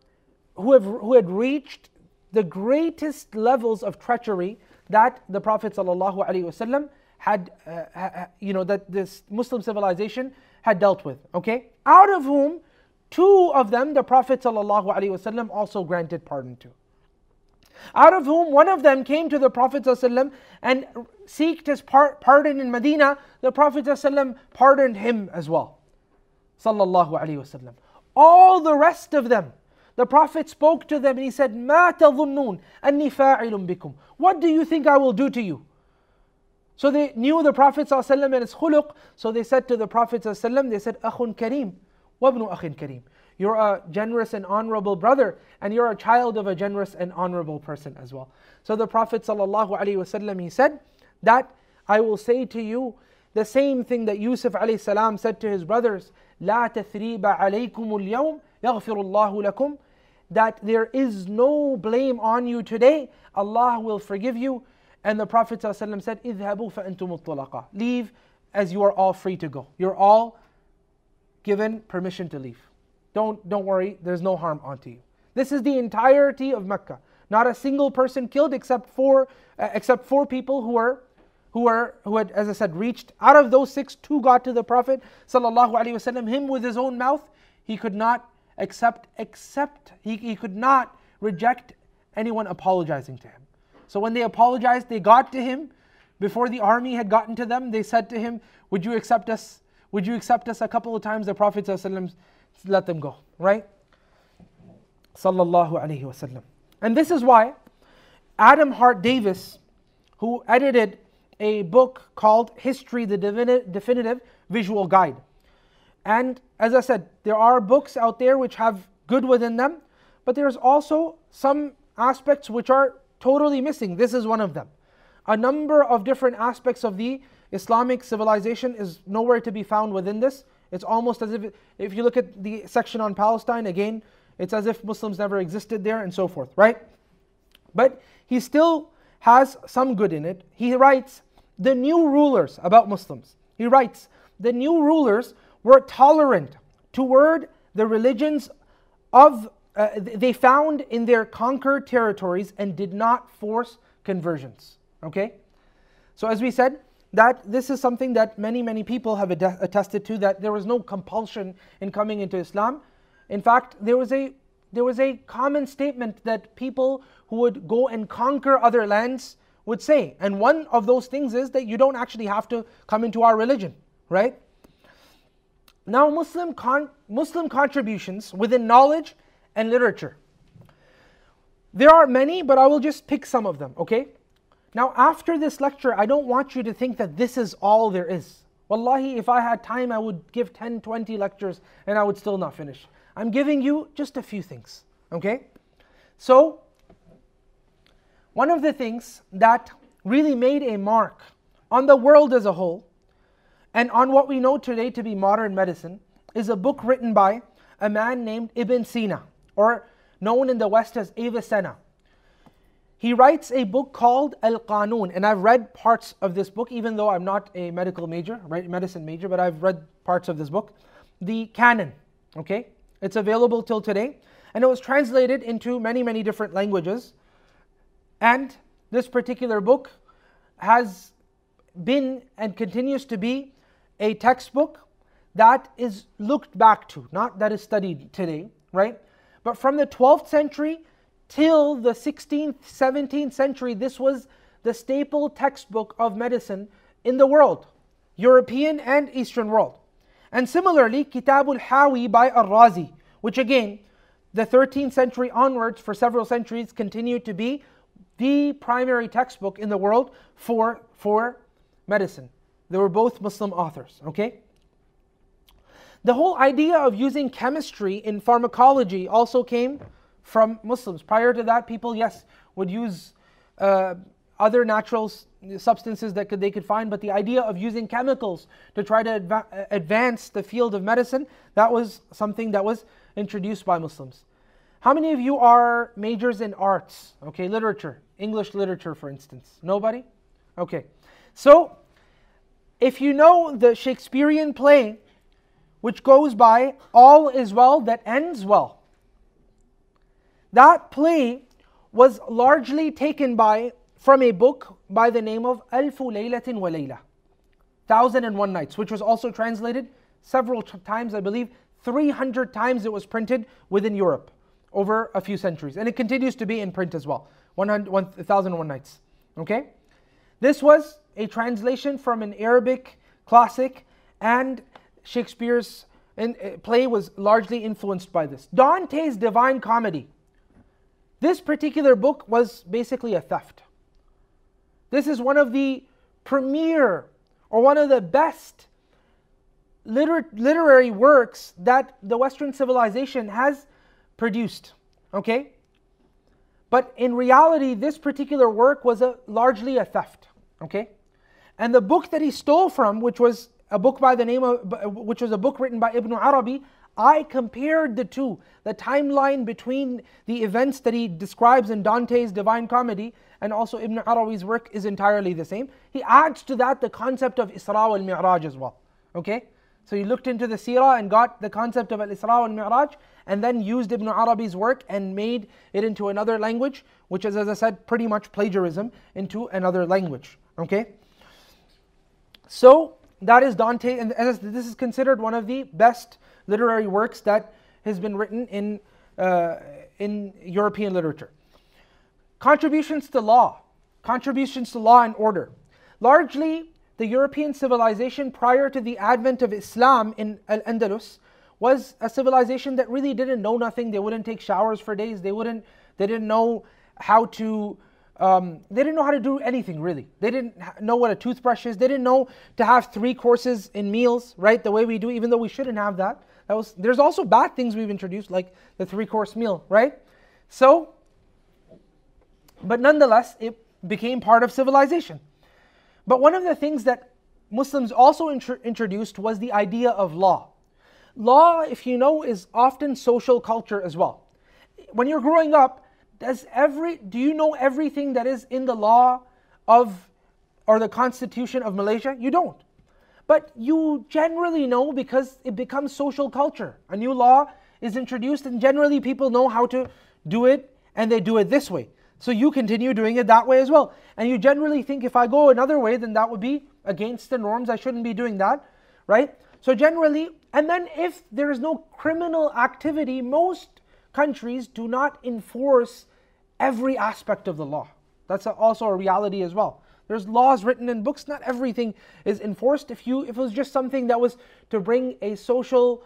had reached the greatest levels of treachery that the Prophet ﷺ had, that this Muslim civilization had dealt with. Okay, out of whom 2 of them the Prophet ﷺ also granted pardon to. Out of whom one of them came to the Prophet ﷺ and sought his pardon in Medina. The Prophet ﷺ pardoned him as well. Sallallahu alaihi wasallam. All the rest of them, the Prophet spoke to them and he said, مَا تَظُنُّونَ أَنِّي فَاعِلٌ بِكُمْ. What do you think I will do to you? So they knew the Prophet ﷺ and his khuluq. So they said to the Prophet ﷺ, they said, أَخٌ كَرِيمٌ وَابْنُ أَخٍ كَرِيمٌ. You're a generous and honorable brother, and you're a child of a generous and honorable person as well. So the Prophet ﷺ, he said that I will say to you the same thing that Yusuf alayhi salam said to his brothers, لا تثريب عليكم اليوم يغفر الله لكم, that there is no blame on you today, Allah will forgive you. And the Prophet ﷺ said, اذهبوا فأنتم الطلقاء. Leave as you are all free to go. You're all given permission to leave. Don't worry, there's no harm onto you. This is the entirety of Mecca. Not a single person killed except four people who had, as I said, reached. Out of those 6, 2 got to the Prophet ﷺ. Him with his own mouth, he could not he could not reject anyone apologizing to him. So when they apologized, they got to him. Before the army had gotten to them, they said to him, would you accept us? Would you accept us? A couple of times the Prophet ﷺ let them go, right? Sallallahu alaihi wasallam. And this is why Adam Hart Davis, who edited a book called History, the Definitive Visual Guide. And as I said, there are books out there which have good within them, but there's also some aspects which are totally missing. This is one of them. A number of different aspects of the Islamic civilization is nowhere to be found within this. It's almost as if you look at the section on Palestine, again, it's as if Muslims never existed there and so forth, right? But he still has some good in it. He writes, the new rulers about Muslims. He writes, the new rulers were tolerant toward the religions of they found in their conquered territories and did not force conversions. Okay? So as we said, that this is something that many people have attested to, that there was no compulsion in coming into Islam. In fact, there was a common statement that people who would go and conquer other lands would say. And one of those things is that you don't actually have to come into our religion, right? Now, Muslim contributions within knowledge and literature. There are many, but I will just pick some of them, okay? Now, after this lecture, I don't want you to think that this is all there is. Wallahi, if I had time, I would give 10, 20 lectures and I would still not finish. I'm giving you just a few things, okay? So, one of the things that really made a mark on the world as a whole and on what we know today to be modern medicine is a book written by a man named Ibn Sina, or known in the West as Avicenna. He writes a book called Al-Qanun, and I've read parts of this book, even though I'm not a medical major, right, medicine major, but I've read parts of this book. The Canon, okay? It's available till today, and it was translated into many different languages. And this particular book has been and continues to be a textbook that is looked back to, not that is studied today, right? But from the 12th century till the 16th, 17th century, this was the staple textbook of medicine in the world, European and Eastern world. And similarly, Kitab al-Hawi by Al-Razi, which again, the 13th century onwards for several centuries continued to be the primary textbook in the world for medicine. They were both Muslim authors, okay? The whole idea of using chemistry in pharmacology also came from Muslims. Prior to that, people, yes, would use other natural substances that they could find, but the idea of using chemicals to try to advance the field of medicine, that was something that was introduced by Muslims. How many of you are majors in arts? Okay, literature, English literature for instance. Nobody? Okay. So, if you know the Shakespearean play, which goes by all is well that ends well, that play was largely taken from a book by the name of Alfu Laylatin wa Layla, 1001 Nights, which was also translated several times, I believe 300 times it was printed within Europe over a few centuries. And it continues to be in print as well, 1001 Nights. Okay? This was a translation from an Arabic classic, and Shakespeare's play was largely influenced by this. Dante's Divine Comedy. This particular book was basically a theft. This is one of the premier or one of the best literary works that the Western civilization has produced. Okay? But in reality, this particular work was largely a theft. Okay? And the book that he stole from, which was a book written by Ibn Arabi, I compared the two. The timeline between the events that he describes in Dante's Divine Comedy and also Ibn Arabi's work is entirely the same. He adds to that the concept of Isra wal Mi'raj as well. Okay? So he looked into the seerah and got the concept of Al-Isra wal Mi'raj, and then used Ibn Arabi's work and made it into another language, which is, as I said, pretty much plagiarism into another language. Okay? So, that is Dante, and this is considered one of the best literary works that has been written in European literature. Contributions to law and order. Largely, the European civilization prior to the advent of Islam in Al-Andalus was a civilization that really didn't know nothing. They wouldn't take showers for days. They didn't know how to do anything really. They didn't know what a toothbrush is. They didn't know to have 3 courses in meals, right? The way we do, even though we shouldn't have that. There's also bad things we've introduced, like the 3-course meal, right? So, but nonetheless, it became part of civilization. But one of the things that Muslims also introduced was the idea of law. Law, if you know, is often social culture as well. When you're growing up, do you know everything that is in the law or the constitution of Malaysia? You don't. But you generally know because it becomes social culture. A new law is introduced, and generally people know how to do it, and they do it this way. So you continue doing it that way as well. And you generally think, if I go another way, then that would be against the norms, I shouldn't be doing that, right? So generally, and then if there is no criminal activity, most countries do not enforce every aspect of the law. That's also a reality as well. There's laws written in books, not everything is enforced. If it was just something that was to bring a social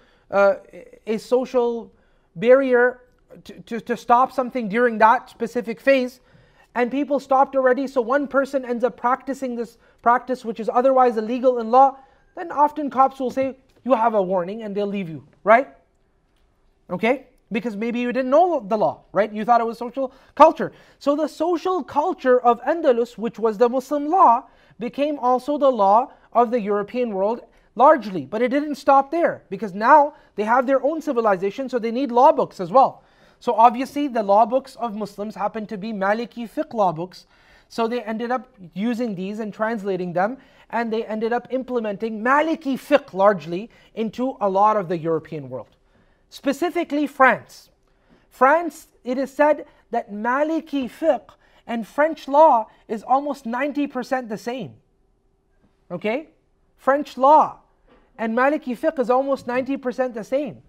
barrier to stop something during that specific phase, and people stopped already, so one person ends up practicing this practice which is otherwise illegal in law, then often cops will say, you have a warning, and they'll leave you, right? Okay? Because maybe you didn't know the law, right? You thought it was social culture. So the social culture of Andalus, which was the Muslim law, became also the law of the European world largely. But it didn't stop there, because now they have their own civilization, so they need law books as well. So obviously the law books of Muslims happen to be Maliki fiqh law books. So they ended up using these and translating them, and they ended up implementing Maliki fiqh largely into a lot of the European world. Specifically France. France, it is said that Maliki fiqh and French law is almost 90% the same. Okay? French law and Maliki fiqh is almost 90% the same.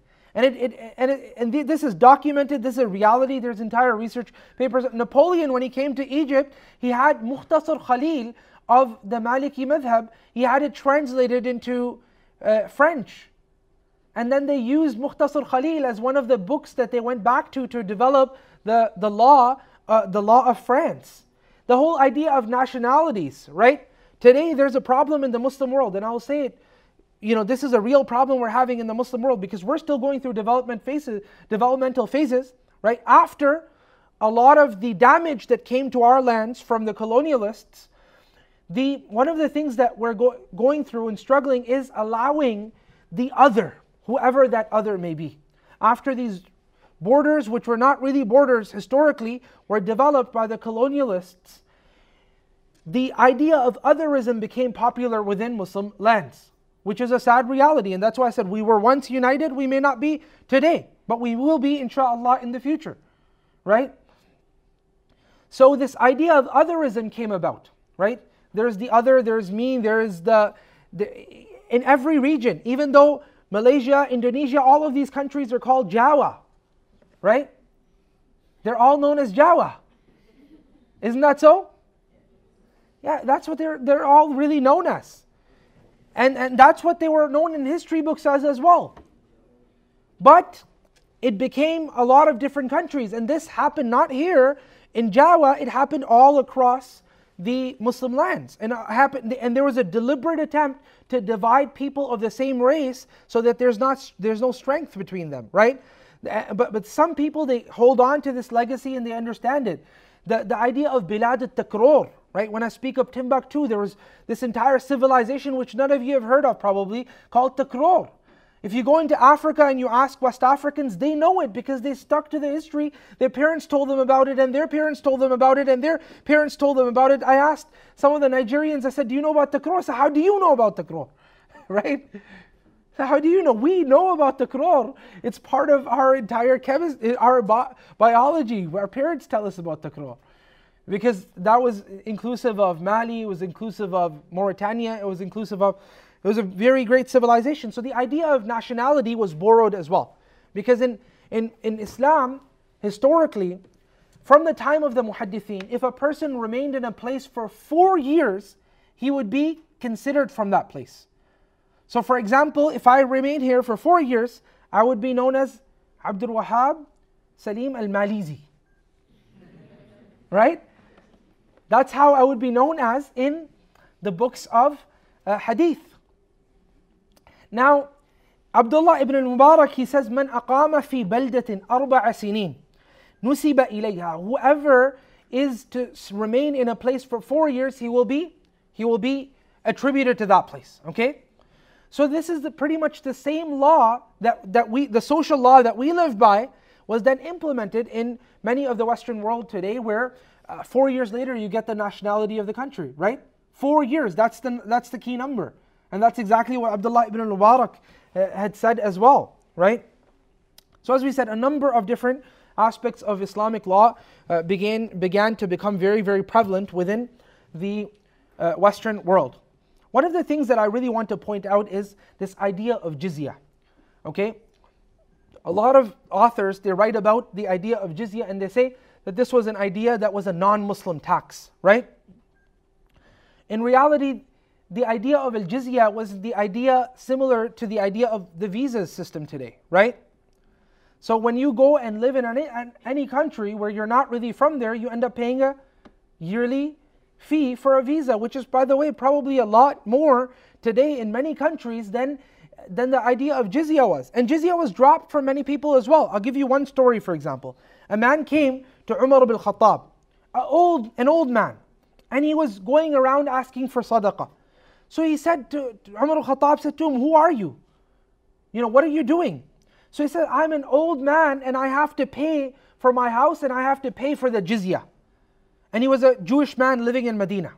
And this is documented, this is a reality, there's entire research papers. Napoleon, when he came to Egypt, he had Mukhtasar Khalil of the Maliki madhab, he had it translated into French. And then they used Mukhtasar Khalil as one of the books that they went back to develop the law of France. The whole idea of nationalities, right? Today there's a problem in the Muslim world, and I will say it, this is a real problem we're having in the Muslim world, because we're still going through developmental phases, right? After a lot of the damage that came to our lands from the colonialists, one of the things that we're going through and struggling is allowing the other, whoever that other may be. After these borders, which were not really borders historically, were developed by the colonialists, the idea of otherism became popular within Muslim lands, which is a sad reality. And that's why I said we were once united, we may not be today, but we will be, inshallah, in the future, right? So this idea of otherism came about, right? There's the other, there's me, there's in every region, even though Malaysia, Indonesia, all of these countries are called Jawa, right? They're all known as Jawa. Isn't that so? Yeah, that's what they're all really known as. And that's what they were known in history books as well. But it became a lot of different countries, and this happened not here in Jawa, it happened all across the Muslim lands. And there was a deliberate attempt to divide people of the same race so that there's no strength between them, right? But some people, they hold on to this legacy and they understand it. The idea of Bilad al-Takror, right? When I speak of Timbuktu, there was this entire civilization which none of you have heard of probably, called Takror. If you go into Africa and you ask West Africans, they know it because they stuck to the history. Their parents told them about it, and their parents told them about it, and their parents told them about it. I asked some of the Nigerians, I said, do you know about Takror? So how do you know about Takror? Right? So how do you know? We know about Takror. It's part of our entire biology. Our parents tell us about Takror. Because that was inclusive of Mali, it was inclusive of Mauritania, it was a very great civilization. So the idea of nationality was borrowed as well. Because in Islam, historically, from the time of the Muhaddithin, if a person remained in a place for 4 years, he would be considered from that place. So for example, if I remained here for 4 years, I would be known as Abdul Wahab Salim al-Malizi. Right? That's how I would be known as in the books of Hadith. Now, Abdullah ibn al-Mubarak, he says, "Man aqama fi baldatin arba'a sinin, nusiba ilayha." Whoever is to remain in a place for 4 years, he will be attributed to that place. Okay? So this is pretty much the same law the social law that we live by was then implemented in many of the Western world today, where 4 years later you get the nationality of the country, right? 4 years, that's the key number. And that's exactly what Abdullah ibn al-Mubarak had said as well, right? So as we said, a number of different aspects of Islamic law began to become very, very prevalent within the Western world. One of the things that I really want to point out is this idea of jizya. Okay? A lot of authors, they write about the idea of jizya and they say that this was an idea that was a non-Muslim tax, right? In reality, the idea of al-jizya was the idea similar to the idea of the visa system today, right? So when you go and live in any country where you're not really from there, you end up paying a yearly fee for a visa, which is, by the way, probably a lot more today in many countries than the idea of jizya was. And jizya was dropped from many people as well. I'll give you one story, for example. A man came to Umar ibn Khattab, an old man, and he was going around asking for sadaqah. So he said to Umar ibn Khattab, said to him, who are you? What are you doing? So he said, I'm an old man and I have to pay for my house and I have to pay for the jizya. And he was a Jewish man living in Medina.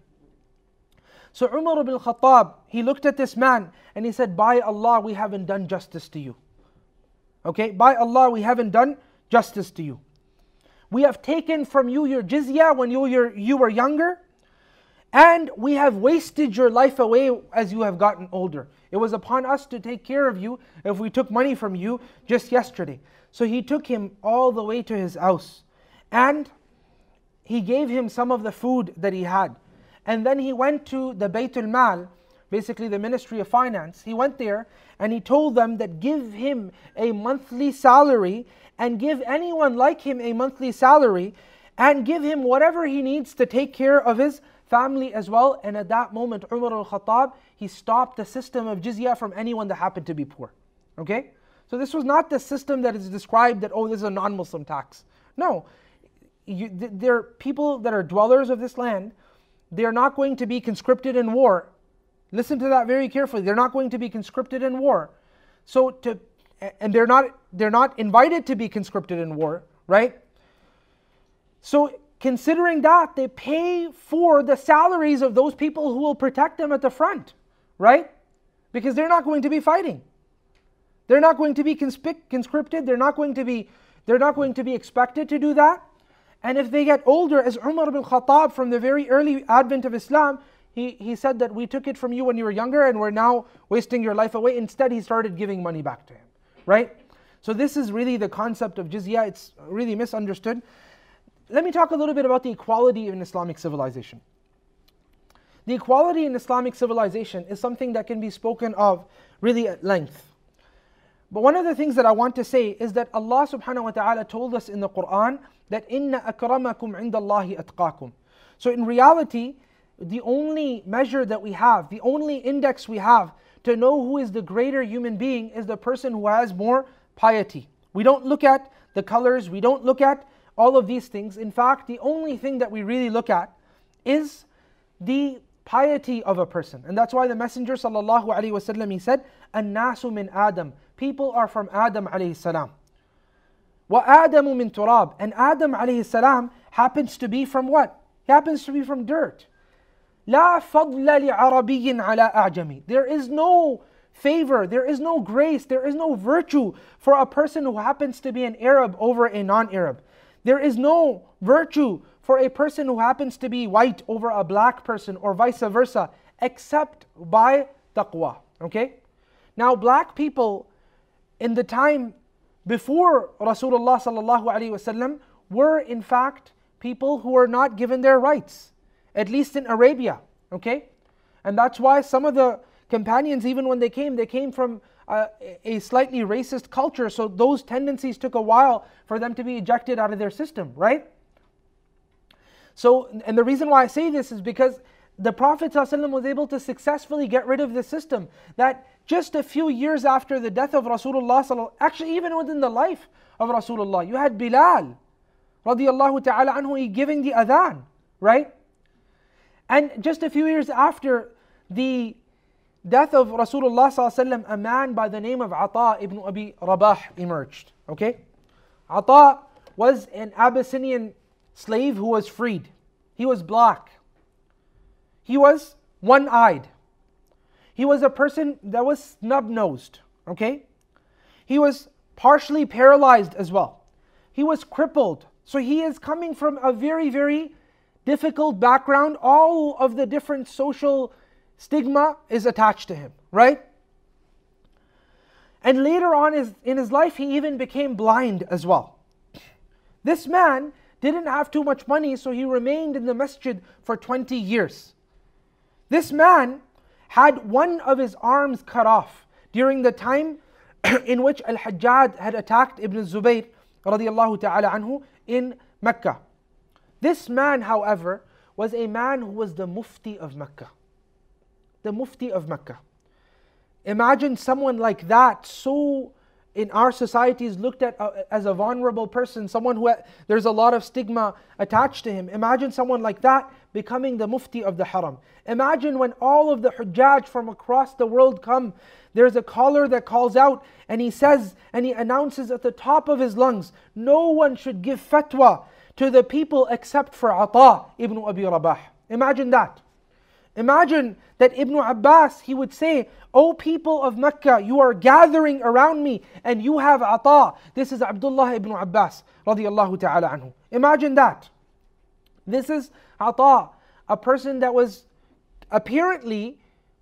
So Umar ibn Khattab, he looked at this man and he said, by Allah, we haven't done justice to you. Okay, by Allah, we haven't done justice to you. We have taken from you your jizya when you were younger, and we have wasted your life away as you have gotten older. It was upon us to take care of you if we took money from you just yesterday. So he took him all the way to his house and he gave him some of the food that he had. And then he went to the Baytul Mal, basically the Ministry of Finance. He went there and he told them that give him a monthly salary and give anyone like him a monthly salary and give him whatever he needs to take care of his family as well. And at that moment, Umar al-Khattab, he stopped the system of jizya from anyone that happened to be poor. Okay? So this was not the system that is described that, oh, this is a non-Muslim tax. No. There are people that are dwellers of this land. They are not going to be conscripted in war. Listen to that very carefully. They're not going to be conscripted in war. And they're not invited to be conscripted in war, right? So considering that, they pay for the salaries of those people who will protect them at the front, right? Because they're not going to be fighting. They're not going to be conscripted. They're not going to be expected to do that. And if they get older, as Umar ibn Khattab from the very early advent of Islam, he said that we took it from you when you were younger and we're now wasting your life away. Instead, he started giving money back to him, right? So this is really the concept of jizya. It's really misunderstood. Let me talk a little bit about the equality in Islamic civilization. The equality in Islamic civilization is something that can be spoken of really at length. But one of the things that I want to say is that Allah subhanahu wa ta'ala told us in the Quran that إِنَّ أَكْرَمَكُمْ عِنْدَ اللَّهِ أَتْقَاكُمْ. So in reality, the only measure that we have, the only index we have to know who is the greater human being is the person who has more piety. We don't look at the colors, we don't look at all of these things. In fact, the only thing that we really look at is the piety of a person. And that's why the Messenger sallallahu alaihi wasallam, he said, "An-nasu min Adam." People are from Adam alayhi salam. Wa Adamu min turab. And Adam alayhi salam happens to be from what? He happens to be from dirt. La fadla li Arabiyyin ala a'jami. There is no favor, there is no grace, there is no virtue for a person who happens to be an Arab over a non-Arab. There is no virtue for a person who happens to be white over a black person or vice versa, except by taqwa. Okay? Now black people in the time before Rasulullah sallallahu alaihi wasallam were in fact people who were not given their rights, at least in Arabia. Okay? And that's why some of the companions, even when they came from a slightly racist culture, so those tendencies took a while for them to be ejected out of their system, right? So, and the reason why I say this is because the Prophet ﷺ was able to successfully get rid of the system that just a few years after the death of Rasulullah, actually even within the life of Rasulullah, you had Bilal radiyallahu ta'ala anhu giving the adhan, right? And just a few years after the death of Rasulullah ﷺ, a man by the name of Ata ibn Abi Rabah emerged. Okay? Ata was an Abyssinian slave who was freed. He was black. He was one-eyed. He was a person that was snub-nosed. Okay? He was partially paralyzed as well. He was crippled. So he is coming from a very, very difficult background. All of the different social stigma is attached to him, right? And later on in his life, he even became blind as well. This man didn't have too much money, so he remained in the masjid for 20 years. This man had one of his arms cut off during the time in which Al-Hajjaj had attacked Ibn Zubayr radiallahu ta'ala anhu in Mecca. This man, however, was a man who was the Mufti of Mecca. The Mufti of Mecca. Imagine someone like that, so in our society is looked at as a vulnerable person, someone who there's a lot of stigma attached to him. Imagine someone like that becoming the Mufti of the Haram. Imagine when all of the Hujjaj from across the world come, there's a caller that calls out and he says and he announces at the top of his lungs, no one should give fatwa to the people except for Ata ibn Abi Rabah. Imagine that. Imagine that Ibn Abbas, he would say, O people of Mecca, you are gathering around me and you have Ata. This is Abdullah ibn Abbas radiyallahu ta'ala anhu. Imagine that. This is Ata, a person that was apparently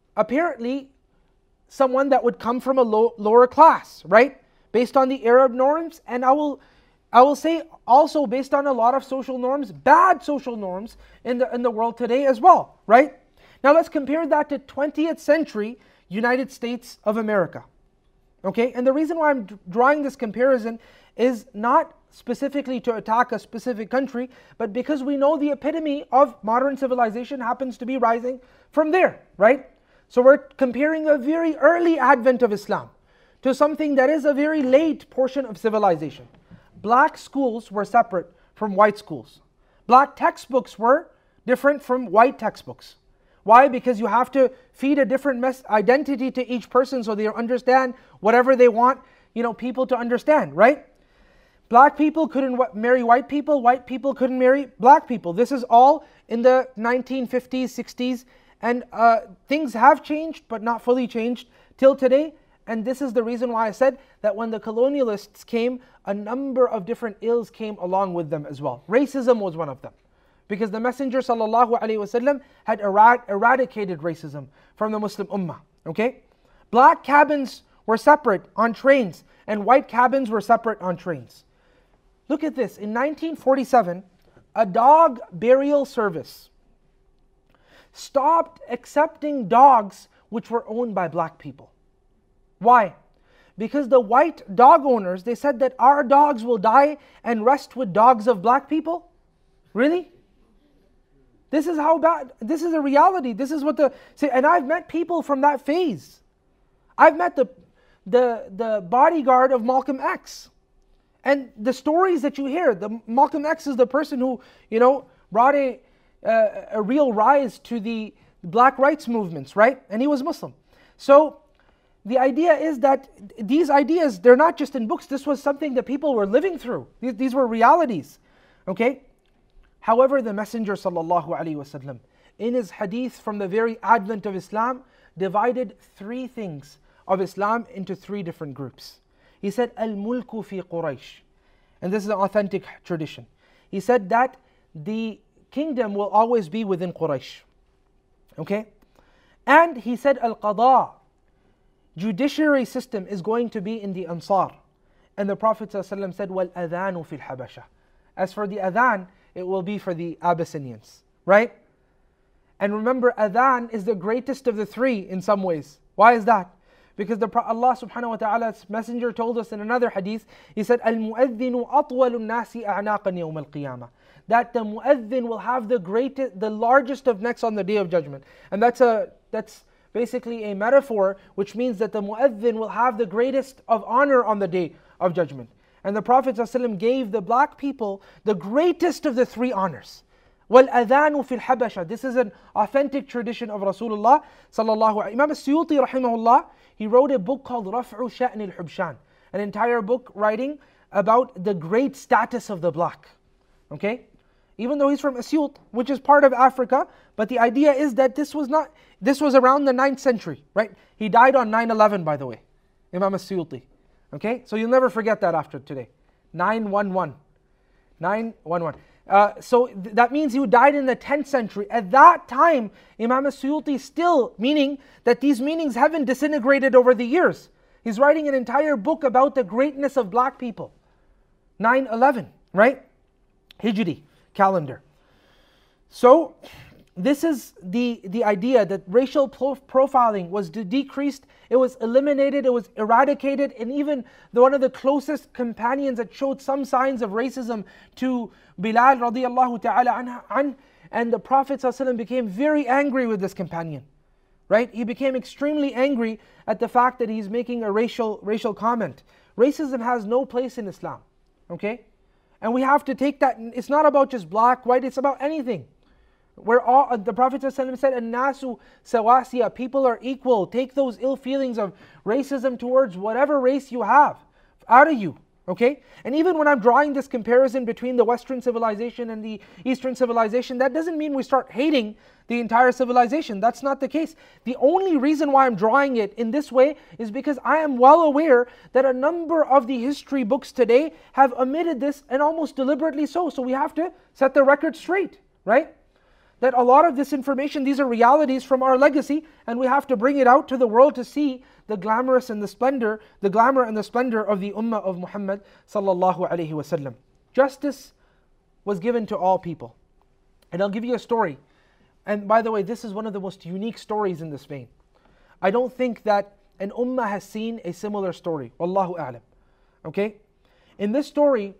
someone that would come from a lower class, right? Based on the Arab norms, and I will say also based on a lot of social norms, bad social norms in the world today as well, right? Now let's compare that to 20th century United States of America. Okay, and the reason why I'm drawing this comparison is not specifically to attack a specific country, but because we know the epitome of modern civilization happens to be rising from there, right? So we're comparing a very early advent of Islam to something that is a very late portion of civilization. Black schools were separate from white schools. Black textbooks were different from white textbooks. Why? Because you have to feed a different identity to each person so they understand whatever they want, people to understand, right? Black people couldn't marry white people couldn't marry black people. This is all in the 1950s, 60s, and things have changed, but not fully changed till today. And this is the reason why I said that when the colonialists came, a number of different ills came along with them as well. Racism was one of them. Because the Messenger ﷺ had eradicated racism from the Muslim Ummah. Okay? Black cabins were separate on trains, and white cabins were separate on trains. Look at this. In 1947, a dog burial service stopped accepting dogs which were owned by black people. Why? Because the white dog owners, they said that our dogs will die and rest with dogs of black people. Really? This is how bad, this is a reality. This is what and I've met people from that phase. I've met the bodyguard of Malcolm X. And the stories that you hear, Malcolm X is the person who, brought a real rise to the black rights movements, right? And he was Muslim. So the idea is that these ideas, they're not just in books. This was something that people were living through. These were realities, okay? However, the Messenger ﷺ, in his hadith from the very advent of Islam, divided three things of Islam into three different groups. He said, Al-Mulku fi Quraysh. And this is an authentic tradition. He said that the kingdom will always be within Quraysh. Okay? And he said, Al-Qada, judiciary system is going to be in the Ansar. And the Prophet ﷺ said, Wal-Adhanu fil Habasha. As for the Adhan, it will be for the Abyssinians, right? And remember, Adhan is the greatest of the three in some ways. Why is that? Because Allah subhanahu wa ta'ala's messenger told us in another hadith, he said, Al-Mu'adhdhinu atwalu nasi a'naqan yawm al-qiyamah. That the mu'adhdhin will have the largest of necks on the day of judgment. And that's basically a metaphor, which means that the mu'adhdhin will have the greatest of honor on the day of judgment. And the Prophet ﷺ gave the black people the greatest of the three honors. وَالْأَذَانُ فِي الْحَبَشَةِ. This is an authentic tradition of Rasulullah sallallahu alaihi. Imam al-Suyuti rahimahullah, he wrote a book called رَفْعُ شَأْنِ الْحُبْشَانِ. An entire book writing about the great status of the black. Okay? Even though he's from Asyut, which is part of Africa, but the idea is that this was around the 9th century, right? He died on 9/11, by the way, Imam al-Suyuti. Okay, so you'll never forget that after today. 911. 911. That means he died in the 10th century. At that time, Imam as-Suyuti still, meaning that these meanings haven't disintegrated over the years. He's writing an entire book about the greatness of black people. 9/11, right? Hijri calendar. So, this is the idea that racial profiling was decreased, it was eliminated, it was eradicated, and even one of the closest companions that showed some signs of racism to Bilal radiallahu ta'ala anh, and the Prophet ﷺ became very angry with this companion. Right? He became extremely angry at the fact that he's making a racial comment. Racism has no place in Islam. Okay? And we have to take that, it's not about just black, white, it's about anything. We're all, the Prophet ﷺ said, "An-nasu sawasiya," people are equal. Take those ill feelings of racism towards whatever race you have out of you. Okay? And even when I'm drawing this comparison between the Western civilization and the Eastern civilization, that doesn't mean we start hating the entire civilization. That's not the case. The only reason why I'm drawing it in this way is because I am well aware that a number of the history books today have omitted this, and almost deliberately so. So we have to set the record straight, right? That a lot of this information, these are realities from our legacy, and we have to bring it out to the world to see the glamour and the splendor of the ummah of Muhammad sallallahu alaihi wasallam. Justice was given to all people. And I'll give you a story. And by the way, this is one of the most unique stories in this vein. I don't think that an ummah has seen a similar story. Wallahu a'lam. Okay? In this story,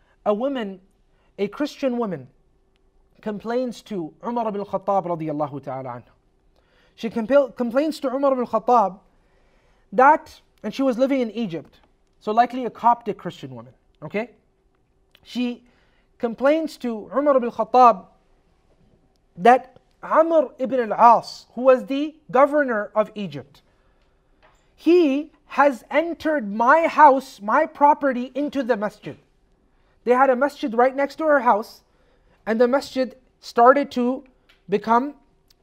a Christian woman, complains to Umar ibn al-Khattab radiyallahu ta'ala anhu. She complains to Umar ibn al-Khattab that, and she was living in Egypt, so likely a Coptic Christian woman, okay? She complains to Umar ibn al-Khattab that Amr ibn al-As, who was the governor of Egypt, he has entered my house, my property, into the masjid. They had a masjid right next to her house, and the masjid started to become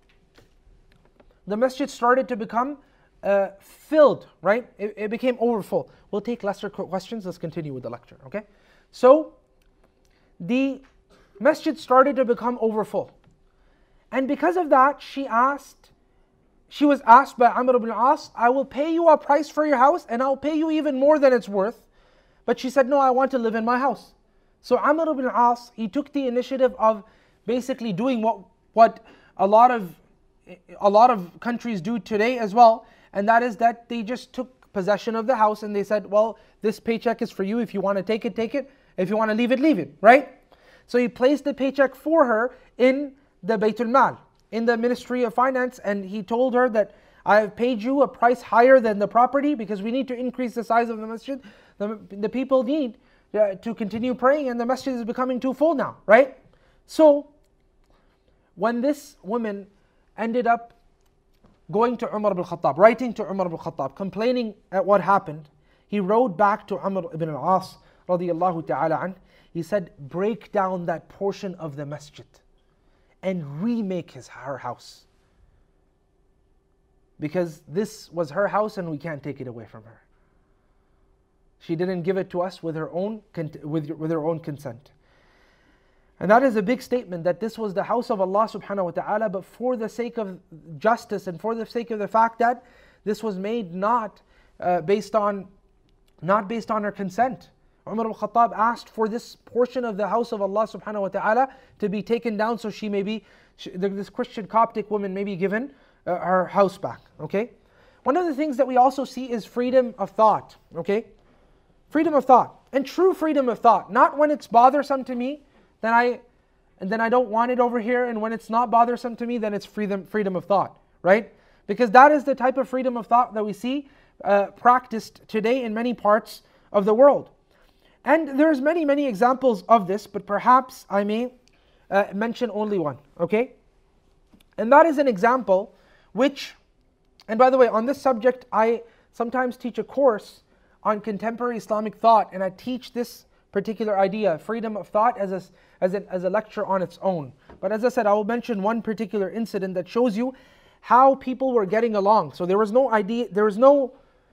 filled, right? It became overfull. We'll take lesser questions. Let's continue with the lecture, okay? So, the masjid started to become overfull. And because of that, she was asked by Amr ibn al-As, "I will pay you a price for your house, and I'll pay you even more than it's worth." But she said, "No, I want to live in my house." So Amr ibn al-As, he took the initiative of basically doing what a lot of countries do today as well, and that is that they just took possession of the house and they said, "Well, this paycheck is for you. If you want to take it, take it. If you want to leave it, right?" So he placed the paycheck for her in the Baytul Mal, in the Ministry of Finance, and he told her that, "I have paid you a price higher than the property because we need to increase the size of the masjid. The people need to continue praying, and the masjid is becoming too full now," right? So, when this woman ended up going to Umar ibn al-Khattab, writing to Umar ibn al-Khattab, complaining at what happened, he wrote back to Umar ibn al-As radiyallahu ta'ala anh. He said, "Break down that portion of the masjid and remake her house. Because this was her house and we can't take it away from her. She didn't give it to us with her own consent." And that is a big statement, that this was the house of Allah subhanahu wa ta'ala, but for the sake of justice and for the sake of the fact that this was made not based on her consent. Umar al-Khattab asked for this portion of the house of Allah subhanahu wa ta'ala to be taken down, so this Christian Coptic woman may be given her house back. Okay? One of the things that we also see is freedom of thought. Okay? Freedom of thought. And true freedom of thought. Not when it's bothersome to me, then I don't want it over here, and when it's not bothersome to me, then it's freedom of thought. Right? Because that is the type of freedom of thought that we see practiced today in many parts of the world. And there's many, many examples of this, but perhaps I may mention only one, okay? And that is an example which, and by the way, on this subject, I sometimes teach a course on contemporary Islamic thought, and I teach this particular idea, freedom of thought, as a lecture on its own. But as I said, I will mention one particular incident that shows you how people were getting along. So there was no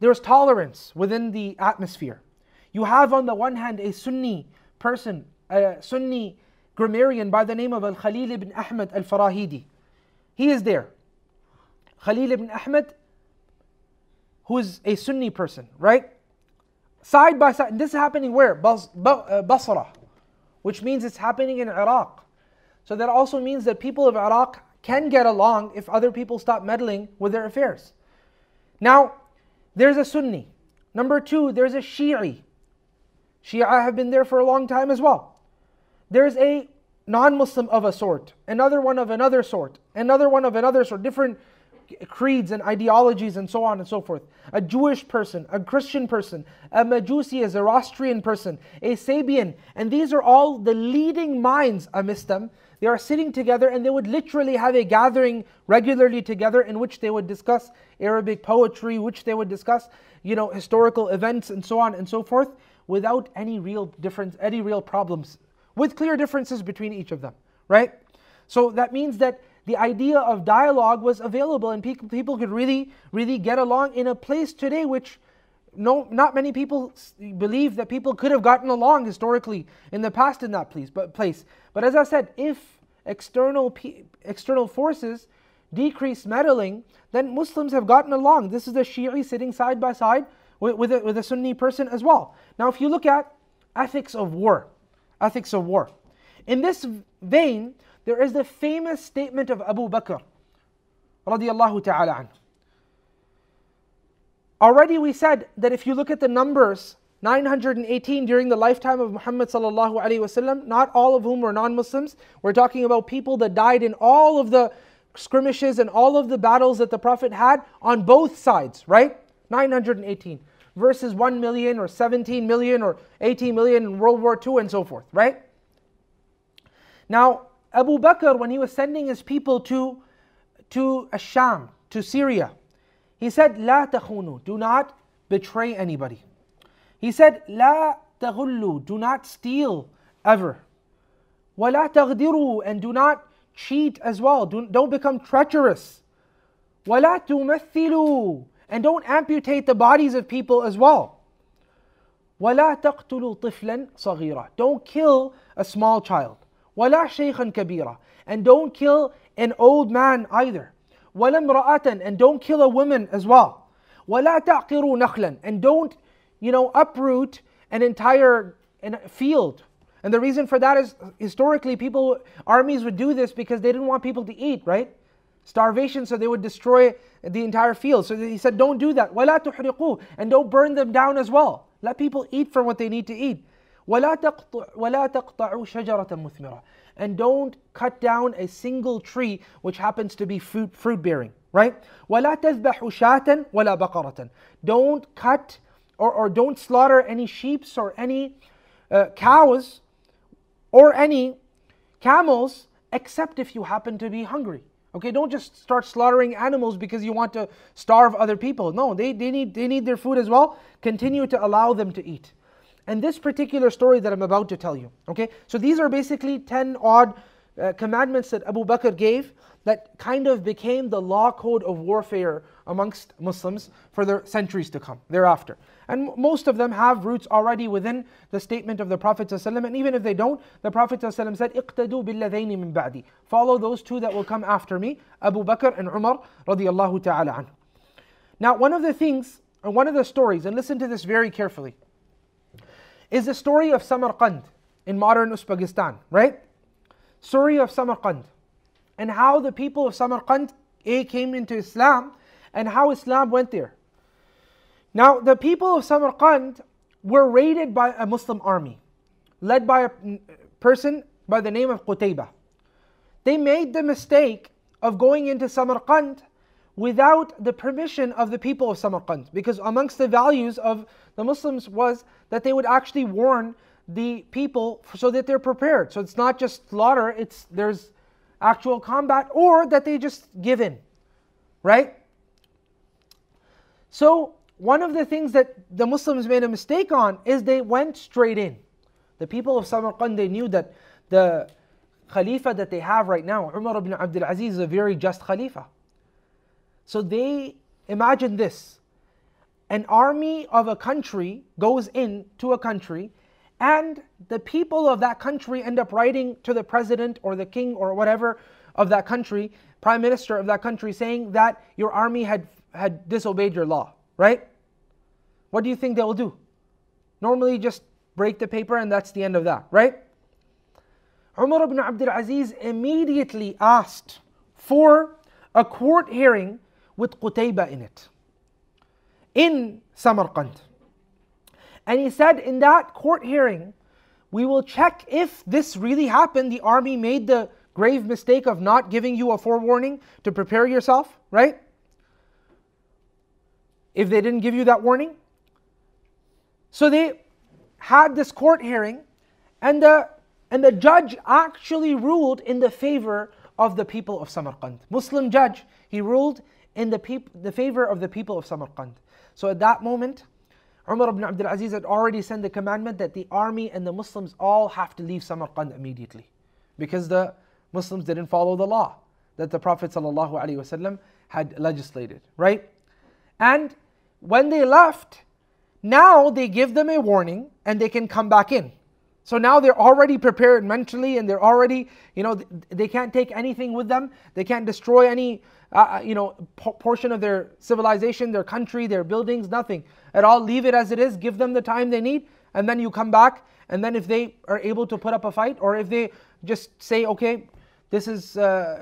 there's tolerance within the atmosphere. You have on the one hand a Sunni person, a Sunni grammarian by the name of Al-Khalil ibn Ahmad Al-Farahidi. He is there. Khalil ibn Ahmad, who is a Sunni person, right? Side by side. This is happening where? Basra, which means it's happening in Iraq. So that also means that people of Iraq can get along if other people stop meddling with their affairs. Now, there's a Sunni. Number two, there's a Shi'i. Shia have been there for a long time as well. There's a non-Muslim of a sort, another one of another sort, another one of another sort, different creeds and ideologies and so on and so forth. A Jewish person, a Christian person, a Majusi, a Zoroastrian person, a Sabian, and these are all the leading minds amidst them. They are sitting together and they would literally have a gathering regularly together in which they would discuss Arabic poetry, which they would discuss, historical events and so on and so forth, without any real difference, any real problems, with clear differences between each of them, right? So that means that the idea of dialogue was available and people could really get along in a place today which not many people believe that people could have gotten along historically in the past in that place. But as I said, if external forces decrease meddling, then Muslims have gotten along. This is the Shi'i sitting side by side with a Sunni person as well. Now if you look at ethics of war, in this vein, there is the famous statement of Abu Bakr radiyallahu ta'ala anhu. Already we said that if you look at the numbers, 918 during the lifetime of Muhammad sallallahu alaihi wasallam, not all of whom were non-Muslims. We're talking about people that died in all of the skirmishes and all of the battles that the Prophet had on both sides, right? 918 versus 1 million or 17 million or 18 million in World War II and so forth, right? Now, Abu Bakr, when he was sending his people to Sham, to Syria, he said, لا تخونوا, do not betray anybody. He said, لا تغلوا, do not steal ever. ولا تغدروا, and do not cheat as well. Don't become treacherous. ولا تمثلوا, and don't amputate the bodies of people as well. ولا تقتلوا طفلا صغيرا, don't kill a small child. ولا شيخا كبيرا, and don't kill an old man either. ولا امرأة, and don't kill a woman as well. ولا تعقروا نخلا, and don't uproot an entire field. And the reason for that is historically armies would do this because they didn't want people to eat, right? Starvation, so they would destroy the entire field. So he said, don't do that. ولا تحرقوا, and don't burn them down as well. Let people eat for what they need to eat. ولا تقطعوا شجرة مثمرة, and don't cut down a single tree which happens to be fruit bearing, right? ولا تذبحوا شاة ولا بقرة, don't cut or don't slaughter any sheep or any cows or any camels except if you happen to be hungry. Okay, don't just start slaughtering animals because you want to starve other people. No, they need their food as well. Continue to allow them to eat. And this particular story that I'm about to tell you, okay, so these are basically 10 odd commandments that Abu Bakr gave that kind of became the law code of warfare amongst Muslims for the centuries to come thereafter. And most of them have roots already within the statement of the Prophet ﷺ, and even if they don't, the Prophet ﷺ said, اقتدوا بالذين من بعدي, follow those two that will come after me, Abu Bakr and Umar radiyallahu ta'ala anhu. Now one of the stories, and listen to this very carefully, is the story of Samarkand in modern Uzbekistan, right? Story of Samarkand, and how the people of Samarkand came into Islam and how Islam went there. Now the people of Samarkand were raided by a Muslim army led by a person by the name of Qutaybah. They made the mistake of going into Samarkand without the permission of the people of Samarkand, because amongst the values of the Muslims was that they would actually warn the people so that they're prepared. So it's not just slaughter, there's actual combat, or that they just give in, right? So one of the things that the Muslims made a mistake on is they went straight in. The people of Samarkand, they knew that the Khalifa that they have right now, Umar ibn Abdul Aziz, is a very just Khalifa. So they imagined this. an army of a country goes into a country, and the people of that country end up writing to the president or the king or whatever of that country, prime minister of that country, saying that your army had disobeyed your law, right? What do you think they will do? Normally just break the paper and that's the end of that, right? Umar ibn Abdul Aziz immediately asked for a court hearing with Qutayba in it, in Samarkand. And he said, in that court hearing, we will check if this really happened. The army made the grave mistake of not giving you a forewarning to prepare yourself, right? If they didn't give you that warning. So they had this court hearing, and the judge actually ruled in the favor of the people of Samarkand. Muslim judge, he ruled in the favor of the people of Samarkand. So at that moment, Umar ibn Abdul Aziz had already sent the commandment that the army and the Muslims all have to leave Samarkand immediately, because the Muslims didn't follow the law that the Prophet ﷺ had legislated, right? And when they left, now they give them a warning and they can come back in. So now they're already prepared mentally, and they're already, they can't take anything with them. They can't destroy any, portion of their civilization, their country, their buildings, nothing at all. Leave it as it is, give them the time they need, and then you come back. And then if they are able to put up a fight, or if they just say, okay, this is,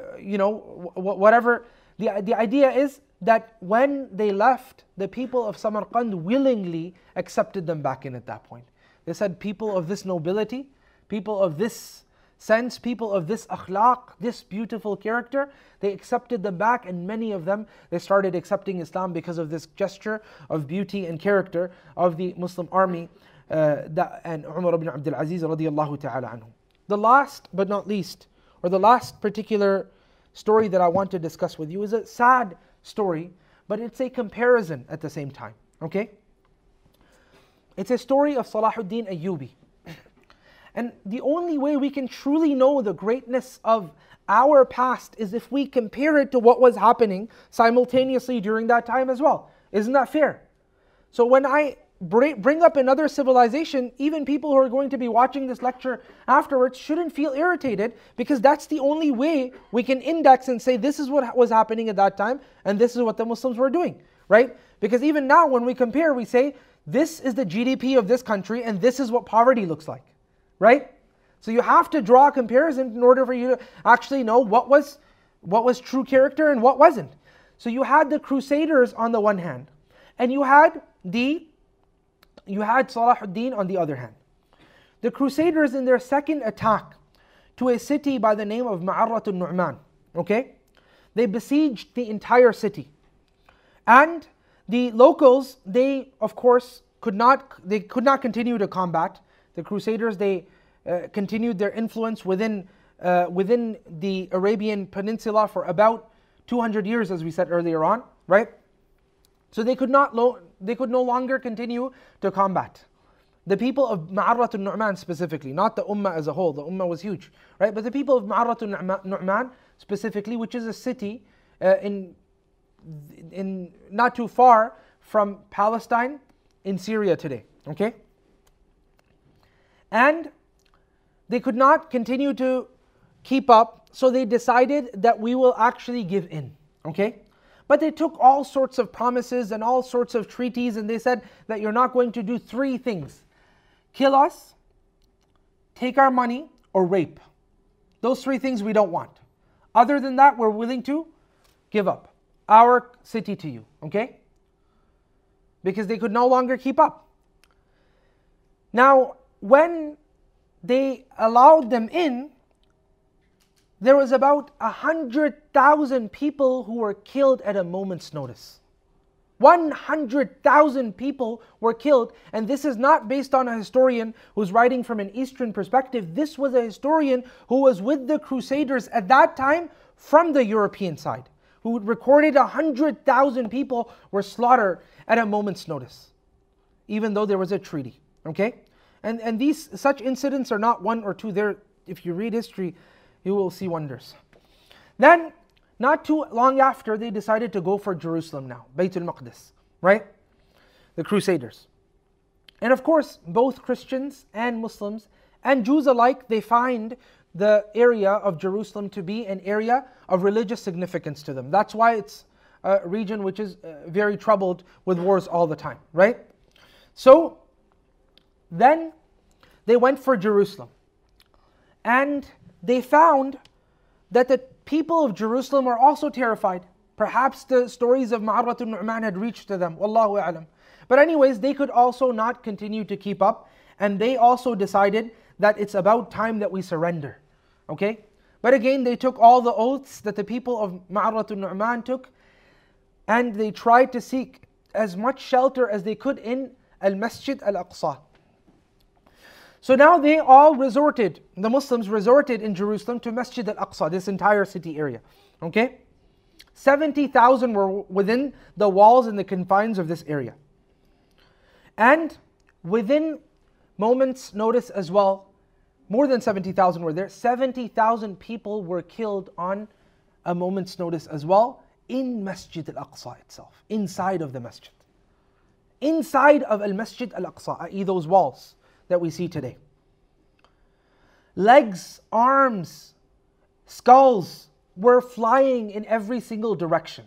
whatever. The idea is that when they left, the people of Samarkand willingly accepted them back in at that point. They said, people of this nobility, people of this sense, people of this akhlaq, this beautiful character, they accepted them back, and many of them, they started accepting Islam because of this gesture of beauty and character of the Muslim army and Umar ibn Abdul Aziz radiallahu ta'ala anhu. The last but not least, or the last particular story that I want to discuss with you is a sad story, but it's a comparison at the same time, okay? It's a story of Salahuddin Ayyubi. And the only way we can truly know the greatness of our past is if we compare it to what was happening simultaneously during that time as well. Isn't that fair? So when I bring up another civilization, even people who are going to be watching this lecture afterwards shouldn't feel irritated, because that's the only way we can index and say this is what was happening at that time and this is what the Muslims were doing, right? Because even now when we compare, we say this is the GDP of this country and this is what poverty looks like, right? So you have to draw a comparison in order for you to actually know what was true character and what wasn't. So you had the Crusaders on the one hand, and you had Salahuddin on the other hand. The Crusaders, in their second attack to a city by the name of Ma'arrat al-Nu'man, okay? They besieged the entire city. And the locals, they of course could not continue to combat. The Crusaders, they continued their influence within the Arabian Peninsula for about 200 years, as we said earlier on, right? So they could no longer continue to combat. The people of Ma'arrat al-Nu'man specifically, not the Ummah as a whole. The Ummah was huge, right? But the people of Ma'arrat al-Nu'man specifically, which is a city in not too far from Palestine in Syria today, okay? And they could not continue to keep up, so they decided that we will actually give in, okay? But they took all sorts of promises and all sorts of treaties, and they said that you're not going to do three things: kill us, take our money, or rape. Those three things we don't want. Other than that, we're willing to give up our city to you, okay? Because they could no longer keep up. Now, when they allowed them in, there was about 100,000 people who were killed at a moment's notice. 100,000 people were killed, and this is not based on a historian who's writing from an Eastern perspective. This was a historian who was with the Crusaders at that time from the European side, who recorded 100,000 people were slaughtered at a moment's notice, even though there was a treaty, okay? And such incidents are not one or two. There, if you read history, you will see wonders. Then, not too long after, they decided to go for Jerusalem now, Bayt al-Maqdis, right? the Crusaders. And of course, both Christians and Muslims and Jews alike, they find the area of Jerusalem to be an area of religious significance to them. That's why it's a region which is very troubled with wars all the time, right? So then they went for Jerusalem. And they found that the people of Jerusalem were also terrified. Perhaps the stories of Ma'arrat al-Nu'man had reached to them. Wallahu a'lam. But anyways, they could also not continue to keep up. And they also decided that it's about time that we surrender. Okay? But again, they took all the oaths that the people of Ma'arrat al-Nu'man took. And they tried to seek as much shelter as they could in Al-Masjid Al-Aqsa. So now they all resorted, the Muslims resorted in Jerusalem to Masjid Al-Aqsa, this entire city area. Okay? 70,000 were within the walls and the confines of this area. And within moments' notice as well, more than 70,000 were there. 70,000 people were killed on a moment's notice as well in Masjid Al-Aqsa itself, inside of the masjid. Inside of Al-Masjid Al-Aqsa, i.e. those walls that we see today. Legs, arms, skulls were flying in every single direction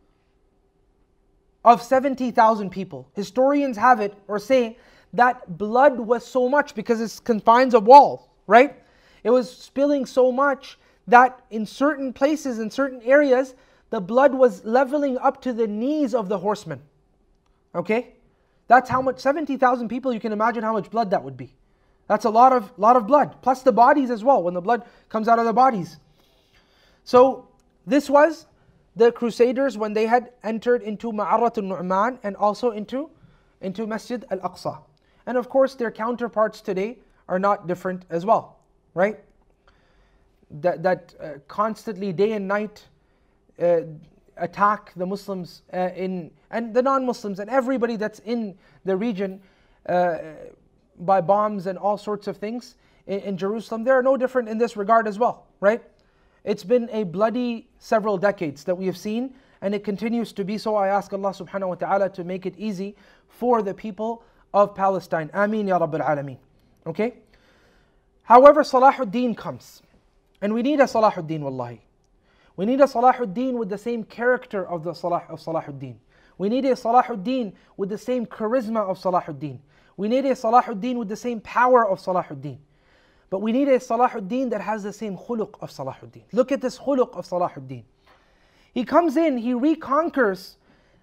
of 70,000 people. Historians have it or say that blood was so much because it's confines of walls, right? It was spilling so much that in certain places, in certain areas, the blood was leveling up to the knees of the horsemen. Okay? That's how much, 70,000 people, you can imagine how much blood that would be. That's a lot of blood, plus the bodies as well, when the blood comes out of the bodies. So this was the Crusaders when they had entered into Ma'arrat al-Nu'man and also into Masjid Al-Aqsa. And of course their counterparts today are not different as well, right? That constantly day and night attack the Muslims and the non-Muslims and everybody that's in the region by bombs and all sorts of things in Jerusalem. They are no different in this regard as well, right? It's been a bloody several decades that we have seen, and it continues to be so. I ask Allah subhanahu wa ta'ala to make it easy for the people of Palestine. Ameen ya Rabbil Alameen. Okay? However, Salahuddin comes. And we need a Salahuddin, wallahi. We need a Salahuddin with the same character of the Salah of Salahuddin. We need a Salahuddin with the same charisma of Salahuddin. We need a Salahuddin with the same power of Salahuddin. But we need a Salahuddin that has the same khuluq of Salahuddin. Look at this khuluq of Salahuddin. He comes in, he reconquers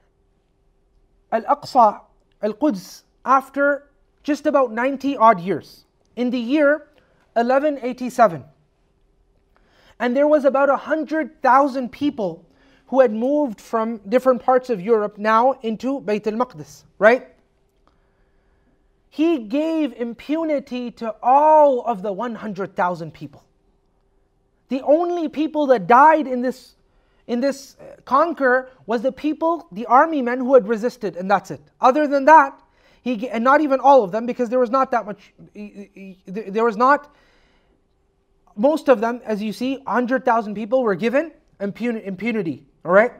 Al-Aqsa, Al-Quds, after just about 90 odd years. In the year 1187. And there was about 100,000 people who had moved from different parts of Europe now into Bayt al-Maqdis, right? He gave impunity to all of the 100,000 people. The only people that died in this conquer was the people, the army men who had resisted, and that's it. Other than that, and not even all of them, because there was not that much, there was not, most of them, as you see, 100,000 people were given impunity, all right?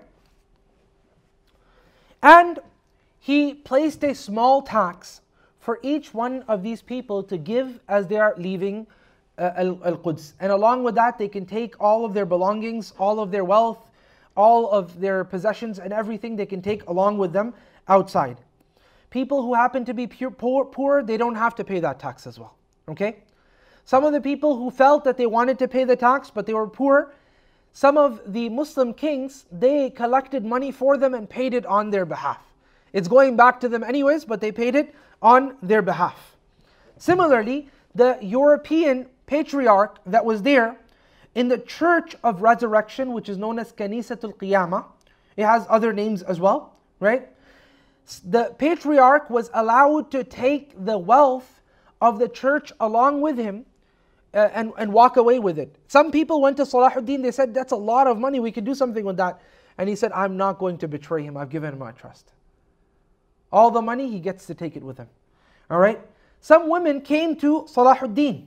And he placed a small tax for each one of these people to give as they are leaving Al-Quds. And along with that, they can take all of their belongings, all of their wealth, all of their possessions and everything they can take along with them outside. People who happen to be poor, they don't have to pay that tax as well, okay? Some of the people who felt that they wanted to pay the tax, but they were poor, some of the Muslim kings, they collected money for them and paid it on their behalf. It's going back to them anyways, but they paid it on their behalf. Similarly, the European patriarch that was there in the Church of Resurrection, which is known as Kanisatul Qiyamah, it has other names as well, right? The patriarch was allowed to take the wealth of the church along with him and walk away with it. Some people went to Salahuddin, they said, that's a lot of money, we could do something with that. And he said, I'm not going to betray him, I've given him my trust. All the money, he gets to take it with him. All right? Some women came to Salahuddin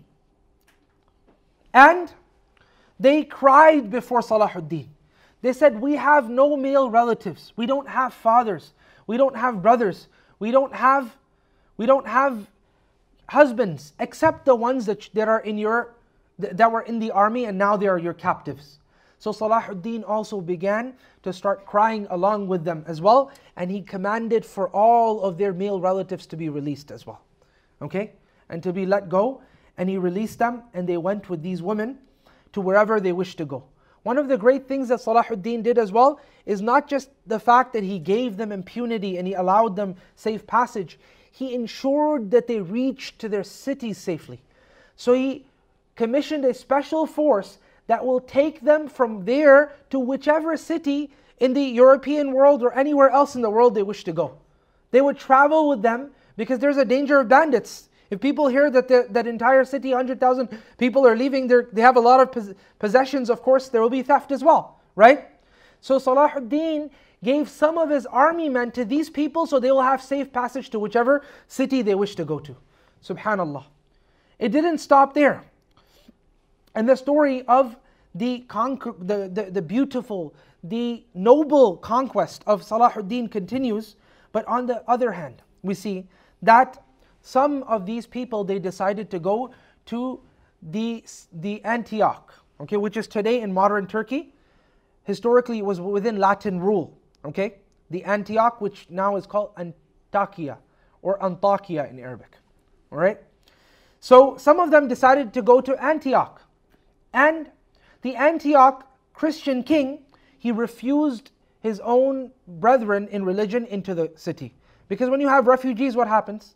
and they cried before Salahuddin. They said, we have no male relatives. We don't have fathers. We don't have brothers. We don't have husbands except the ones that are in that were in the army and now they are your captives. So Salahuddin also began to start crying along with them as well, and he commanded for all of their male relatives to be released as well. Okay? And to be let go, and he released them, and they went with these women to wherever they wished to go. One of the great things that Salahuddin did as well is not just the fact that he gave them impunity and he allowed them safe passage, he ensured that they reached to their cities safely. So he commissioned a special force that will take them from there to whichever city in the European world or anywhere else in the world they wish to go. They would travel with them because there's a danger of bandits. If people hear that that entire city, 100,000 people are leaving, they have a lot of possessions, of course there will be theft as well, right? So Salahuddin gave some of his army men to these people so they will have safe passage to whichever city they wish to go to. Subhanallah. It didn't stop there. And the story of the beautiful, the noble conquest of Salahuddin continues. But on the other hand, we see that some of these people, they decided to go to the Antioch, okay, which is today in modern Turkey. Historically, it was within Latin rule, okay? The Antioch, which now is called Antakya or Antakya in Arabic, all right? So some of them decided to go to Antioch. And the Antioch Christian king, he refused his own brethren in religion into the city. Because when you have refugees, what happens?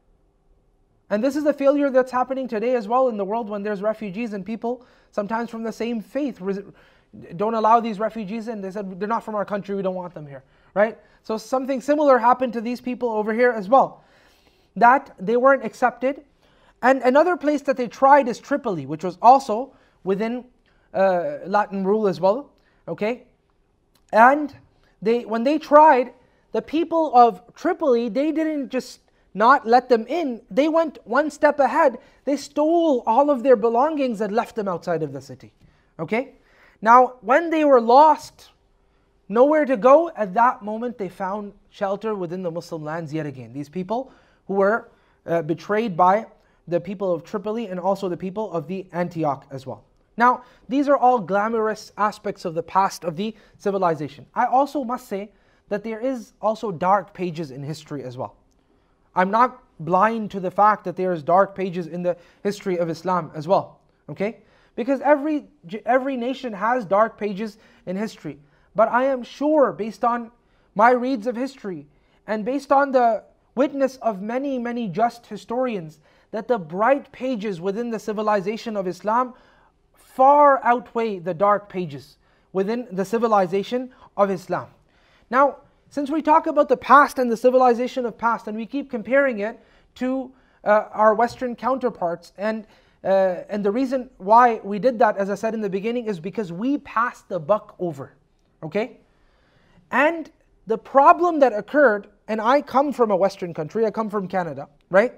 And this is the failure that's happening today as well in the world when there's refugees and people, sometimes from the same faith, don't allow these refugees in. They said, they're not from our country, we don't want them here, right? So something similar happened to these people over here as well. That they weren't accepted. And another place that they tried is Tripoli, which was also within Latin rule as well, okay? And when they tried, the people of Tripoli, they didn't just not let them in, they went one step ahead. They stole all of their belongings and left them outside of the city, okay? Now, when they were lost, nowhere to go, at that moment they found shelter within the Muslim lands yet again. These people who were betrayed by the people of Tripoli and also the people of the Antioch as well. Now, these are all glamorous aspects of the past of the civilization. I also must say that there is also dark pages in history as well. I'm not blind to the fact that there is dark pages in the history of Islam as well, okay? Because every nation has dark pages in history. But I am sure, based on my reads of history and based on the witness of many, many just historians, that the bright pages within the civilization of Islam far outweigh the dark pages within the civilization of Islam. Now, since we talk about the past and the civilization of past, and we keep comparing it to our Western counterparts, and the reason why we did that, as I said in the beginning, is because we passed the buck over, okay? And the problem that occurred, and I come from a Western country, I come from Canada, right?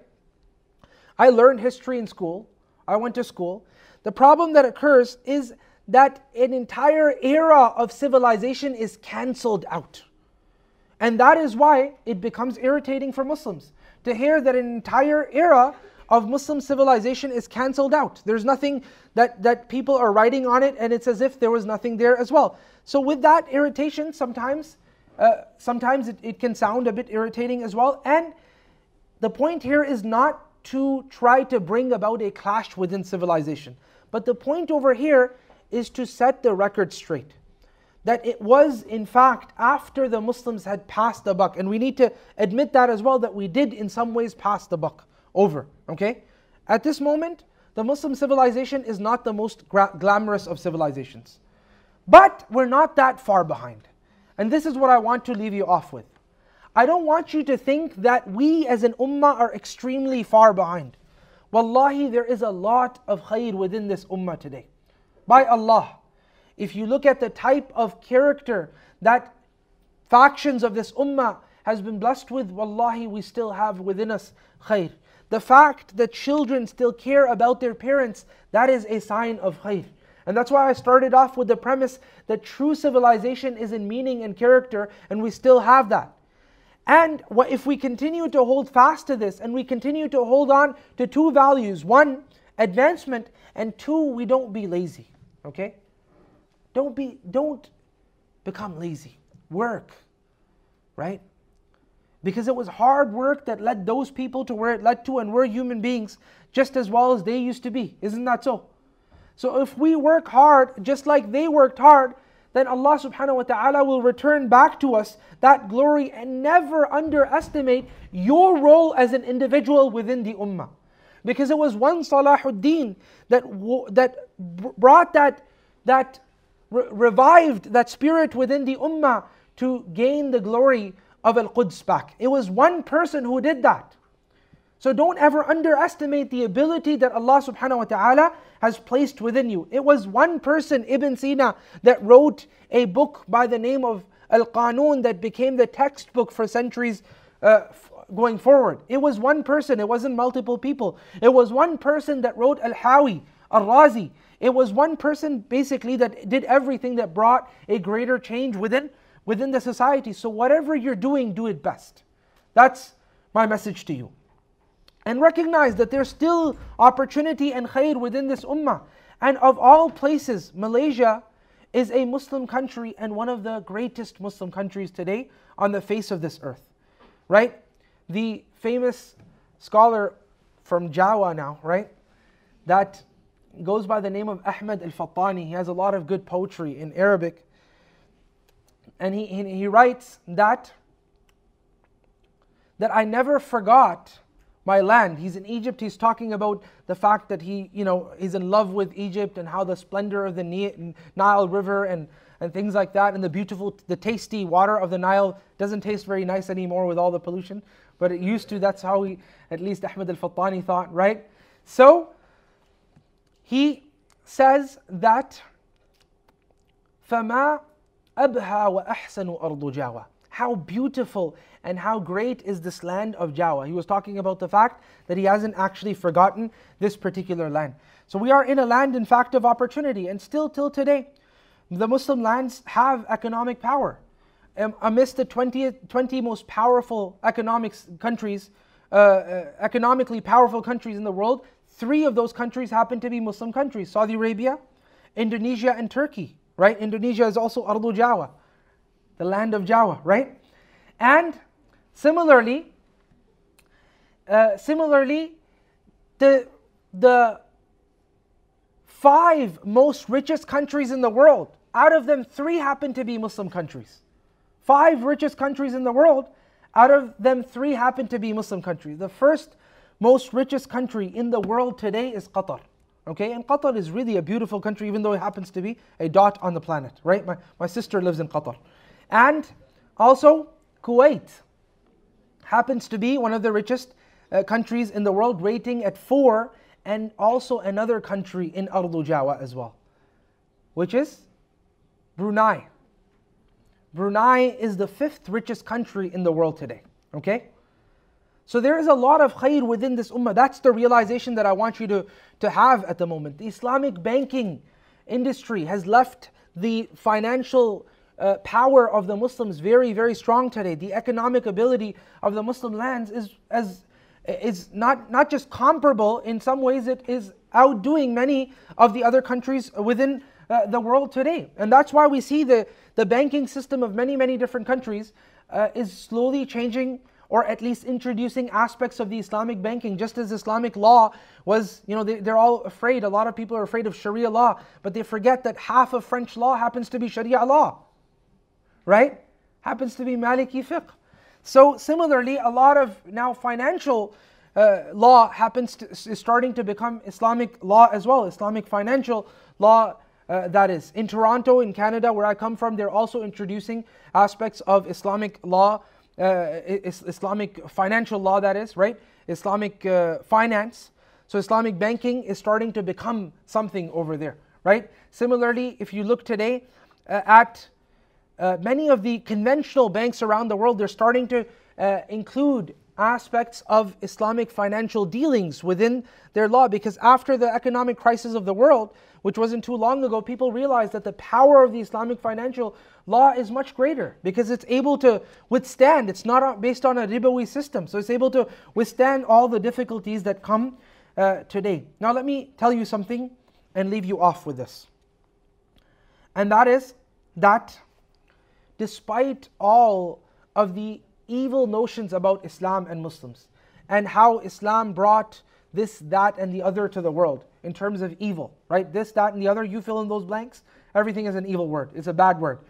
I learned history in school, I went to school. The problem that occurs is that an entire era of civilization is cancelled out. And that is why it becomes irritating for Muslims to hear that an entire era of Muslim civilization is cancelled out. There's nothing that people are writing on it, and it's as if there was nothing there as well. So with that irritation, sometimes it can sound a bit irritating as well. And the point here is not to try to bring about a clash within civilization. But the point over here is to set the record straight. That it was in fact after the Muslims had passed the buck. And we need to admit that as well, that we did in some ways pass the buck over, okay? At this moment, the Muslim civilization is not the most glamorous of civilizations. But we're not that far behind. And this is what I want to leave you off with. I don't want you to think that we as an ummah are extremely far behind. Wallahi, there is a lot of khair within this ummah today. By Allah, if you look at the type of character that factions of this ummah has been blessed with, wallahi, we still have within us khair. The fact that children still care about their parents, that is a sign of khair. And that's why I started off with the premise that true civilization is in meaning and character, and we still have that. And if we continue to hold fast to this and we continue to hold on to two values, one, advancement, and two, we don't be lazy. Okay? Don't become lazy. Work. Right? Because it was hard work that led those people to where it led to, and we're human beings just as well as they used to be. Isn't that so? So if we work hard just like they worked hard, then Allah subhanahu wa ta'ala will return back to us that glory, and never underestimate your role as an individual within the ummah. Because it was one Salahuddin that brought that revived that spirit within the ummah to gain the glory of Al-Quds back. It was one person who did that. So don't ever underestimate the ability that Allah subhanahu wa ta'ala has placed within you. It was one person, Ibn Sina, that wrote a book by the name of Al-Qanun that became the textbook for centuries going forward. It was one person, it wasn't multiple people. It was one person that wrote Al-Hawi, Al-Razi. It was one person basically that did everything that brought a greater change within the society. So whatever you're doing, do it best. That's my message to you. And recognize that there's still opportunity and khair within this ummah. And of all places, Malaysia is a Muslim country and one of the greatest Muslim countries today on the face of this earth. Right? The famous scholar from Java now, right? That goes by the name of Ahmed Al-Fattani. He has a lot of good poetry in Arabic. And he writes that I never forgot my land. He's in Egypt. He's talking about the fact that he's in love with Egypt and how the splendor of the Nile River and things like that, and the tasty water of the Nile doesn't taste very nice anymore with all the pollution, but it used to. That's how at least Ahmed Al-Fattani thought, right? So he says that فَمَا أَبْهَى وَأَحْسَنُ أَرْضُ جَاوَةٍ. How beautiful and how great is this land of Java. He was talking about the fact that he hasn't actually forgotten this particular land. So we are in a land, in fact, of opportunity, and still till today, the Muslim lands have economic power. Amidst the 20 most powerful economically powerful countries in the world, 3 of those countries happen to be Muslim countries: Saudi Arabia, Indonesia, and Turkey. Right? Indonesia is also Ardu Java, the land of Java, right? And similarly, the 5 most richest countries in the world, out of them 3 happen to be Muslim countries. 5 richest countries in the world, out of them 3 happen to be Muslim countries. The first most richest country in the world today is Qatar. Okay, and Qatar is really a beautiful country, even though it happens to be a dot on the planet, right? My sister lives in Qatar. And also Kuwait happens to be one of the richest countries in the world, rating at 4, and also another country in Ardu Java as well, which is Brunei. Brunei is the 5th richest country in the world today, okay? So there is a lot of khair within this ummah. That's the realization that I want you to have at the moment. The Islamic banking industry has left the financial power of the Muslims very, very strong today. The economic ability of the Muslim lands is not just comparable, in some ways it is outdoing many of the other countries within the world today. And that's why we see the banking system of many, many different countries is slowly changing, or at least introducing aspects of the Islamic banking, just as Islamic law was, they're all afraid. A lot of people are afraid of Sharia law, but they forget that half of French law happens to be Sharia law, right? Happens to be Maliki fiqh. So similarly, a lot of now financial law is starting to become Islamic law as well, Islamic financial law. That is, in Toronto, in Canada, where I come from, they're also introducing aspects of Islamic law, Islamic financial law, that is, right? Islamic finance. So Islamic banking is starting to become something over there, right? Similarly, if you look today at many of the conventional banks around the world, they're starting to include aspects of Islamic financial dealings within their law, because after the economic crisis of the world, which wasn't too long ago, people realized that the power of the Islamic financial law is much greater because it's able to withstand. It's not based on a ribawi system, so it's able to withstand all the difficulties that come today. Now let me tell you something and leave you off with this. And that is that despite all of the evil notions about Islam and Muslims, and how Islam brought this, that, and the other to the world in terms of evil, right? This, that, and the other, you fill in those blanks. Everything is an evil word. It's a bad word.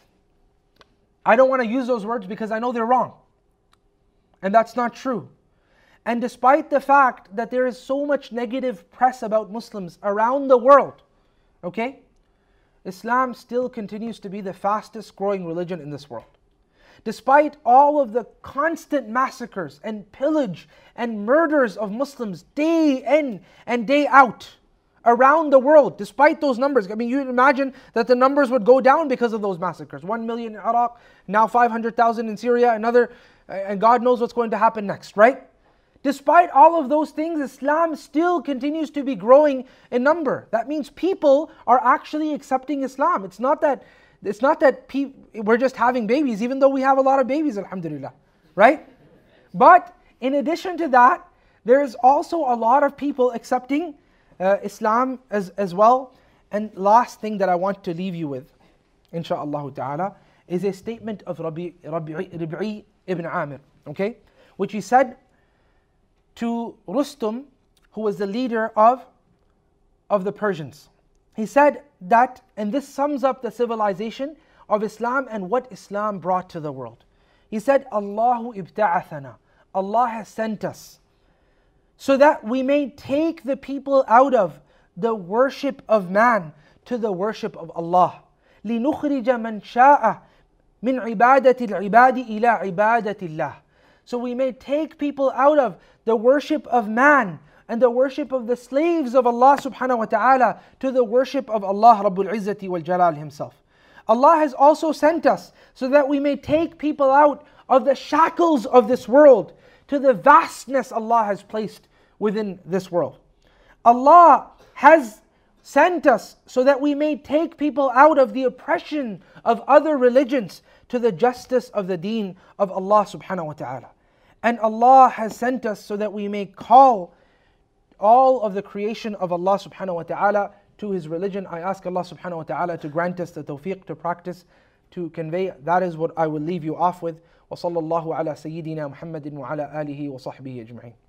I don't want to use those words because I know they're wrong. And that's not true. And despite the fact that there is so much negative press about Muslims around the world, okay, Islam still continues to be the fastest growing religion in this world. Despite all of the constant massacres and pillage and murders of Muslims day in and day out around the world, despite those numbers, I mean, you imagine that the numbers would go down because of those massacres. 1 million in Iraq, now 500,000 in Syria, another, and God knows what's going to happen next, right? Despite all of those things, Islam still continues to be growing in number. That means people are actually accepting Islam. It's not that we're just having babies, even though we have a lot of babies, alhamdulillah, right? But in addition to that, there is also a lot of people accepting Islam as well. And last thing that I want to leave you with, insha'Allah ta'ala, is a statement of Rib'i ibn Amir, okay? Which he said to Rustum, who was the leader of the Persians. He said that, and this sums up the civilization of Islam and what Islam brought to the world. He said, Allahu ibta'athana, Allah has sent us so that we may take the people out of the worship of man to the worship of Allah. لِنُخْرِجَ مَنْ شَاءَ مِنْ عِبَادَةِ الْعِبَادِ إِلَىٰ عِبَادَةِ اللَّهِ. So we may take people out of the worship of man and the worship of the slaves of Allah subhanahu wa ta'ala to the worship of Allah Rabbul Izzati wal Jalal himself. Allah has also sent us so that we may take people out of the shackles of this world to the vastness Allah has placed within this world. Allah has sent us so that we may take people out of the oppression of other religions to the justice of the deen of Allah subhanahu wa ta'ala. And Allah has sent us so that we may call all of the creation of Allah subhanahu wa ta'ala to His religion. I ask Allah subhanahu wa ta'ala to grant us the tawfiq to practice, to convey. That is what I will leave you off with. وصلى الله على سيدنا محمد وعلى آله وصحبه أجمعين.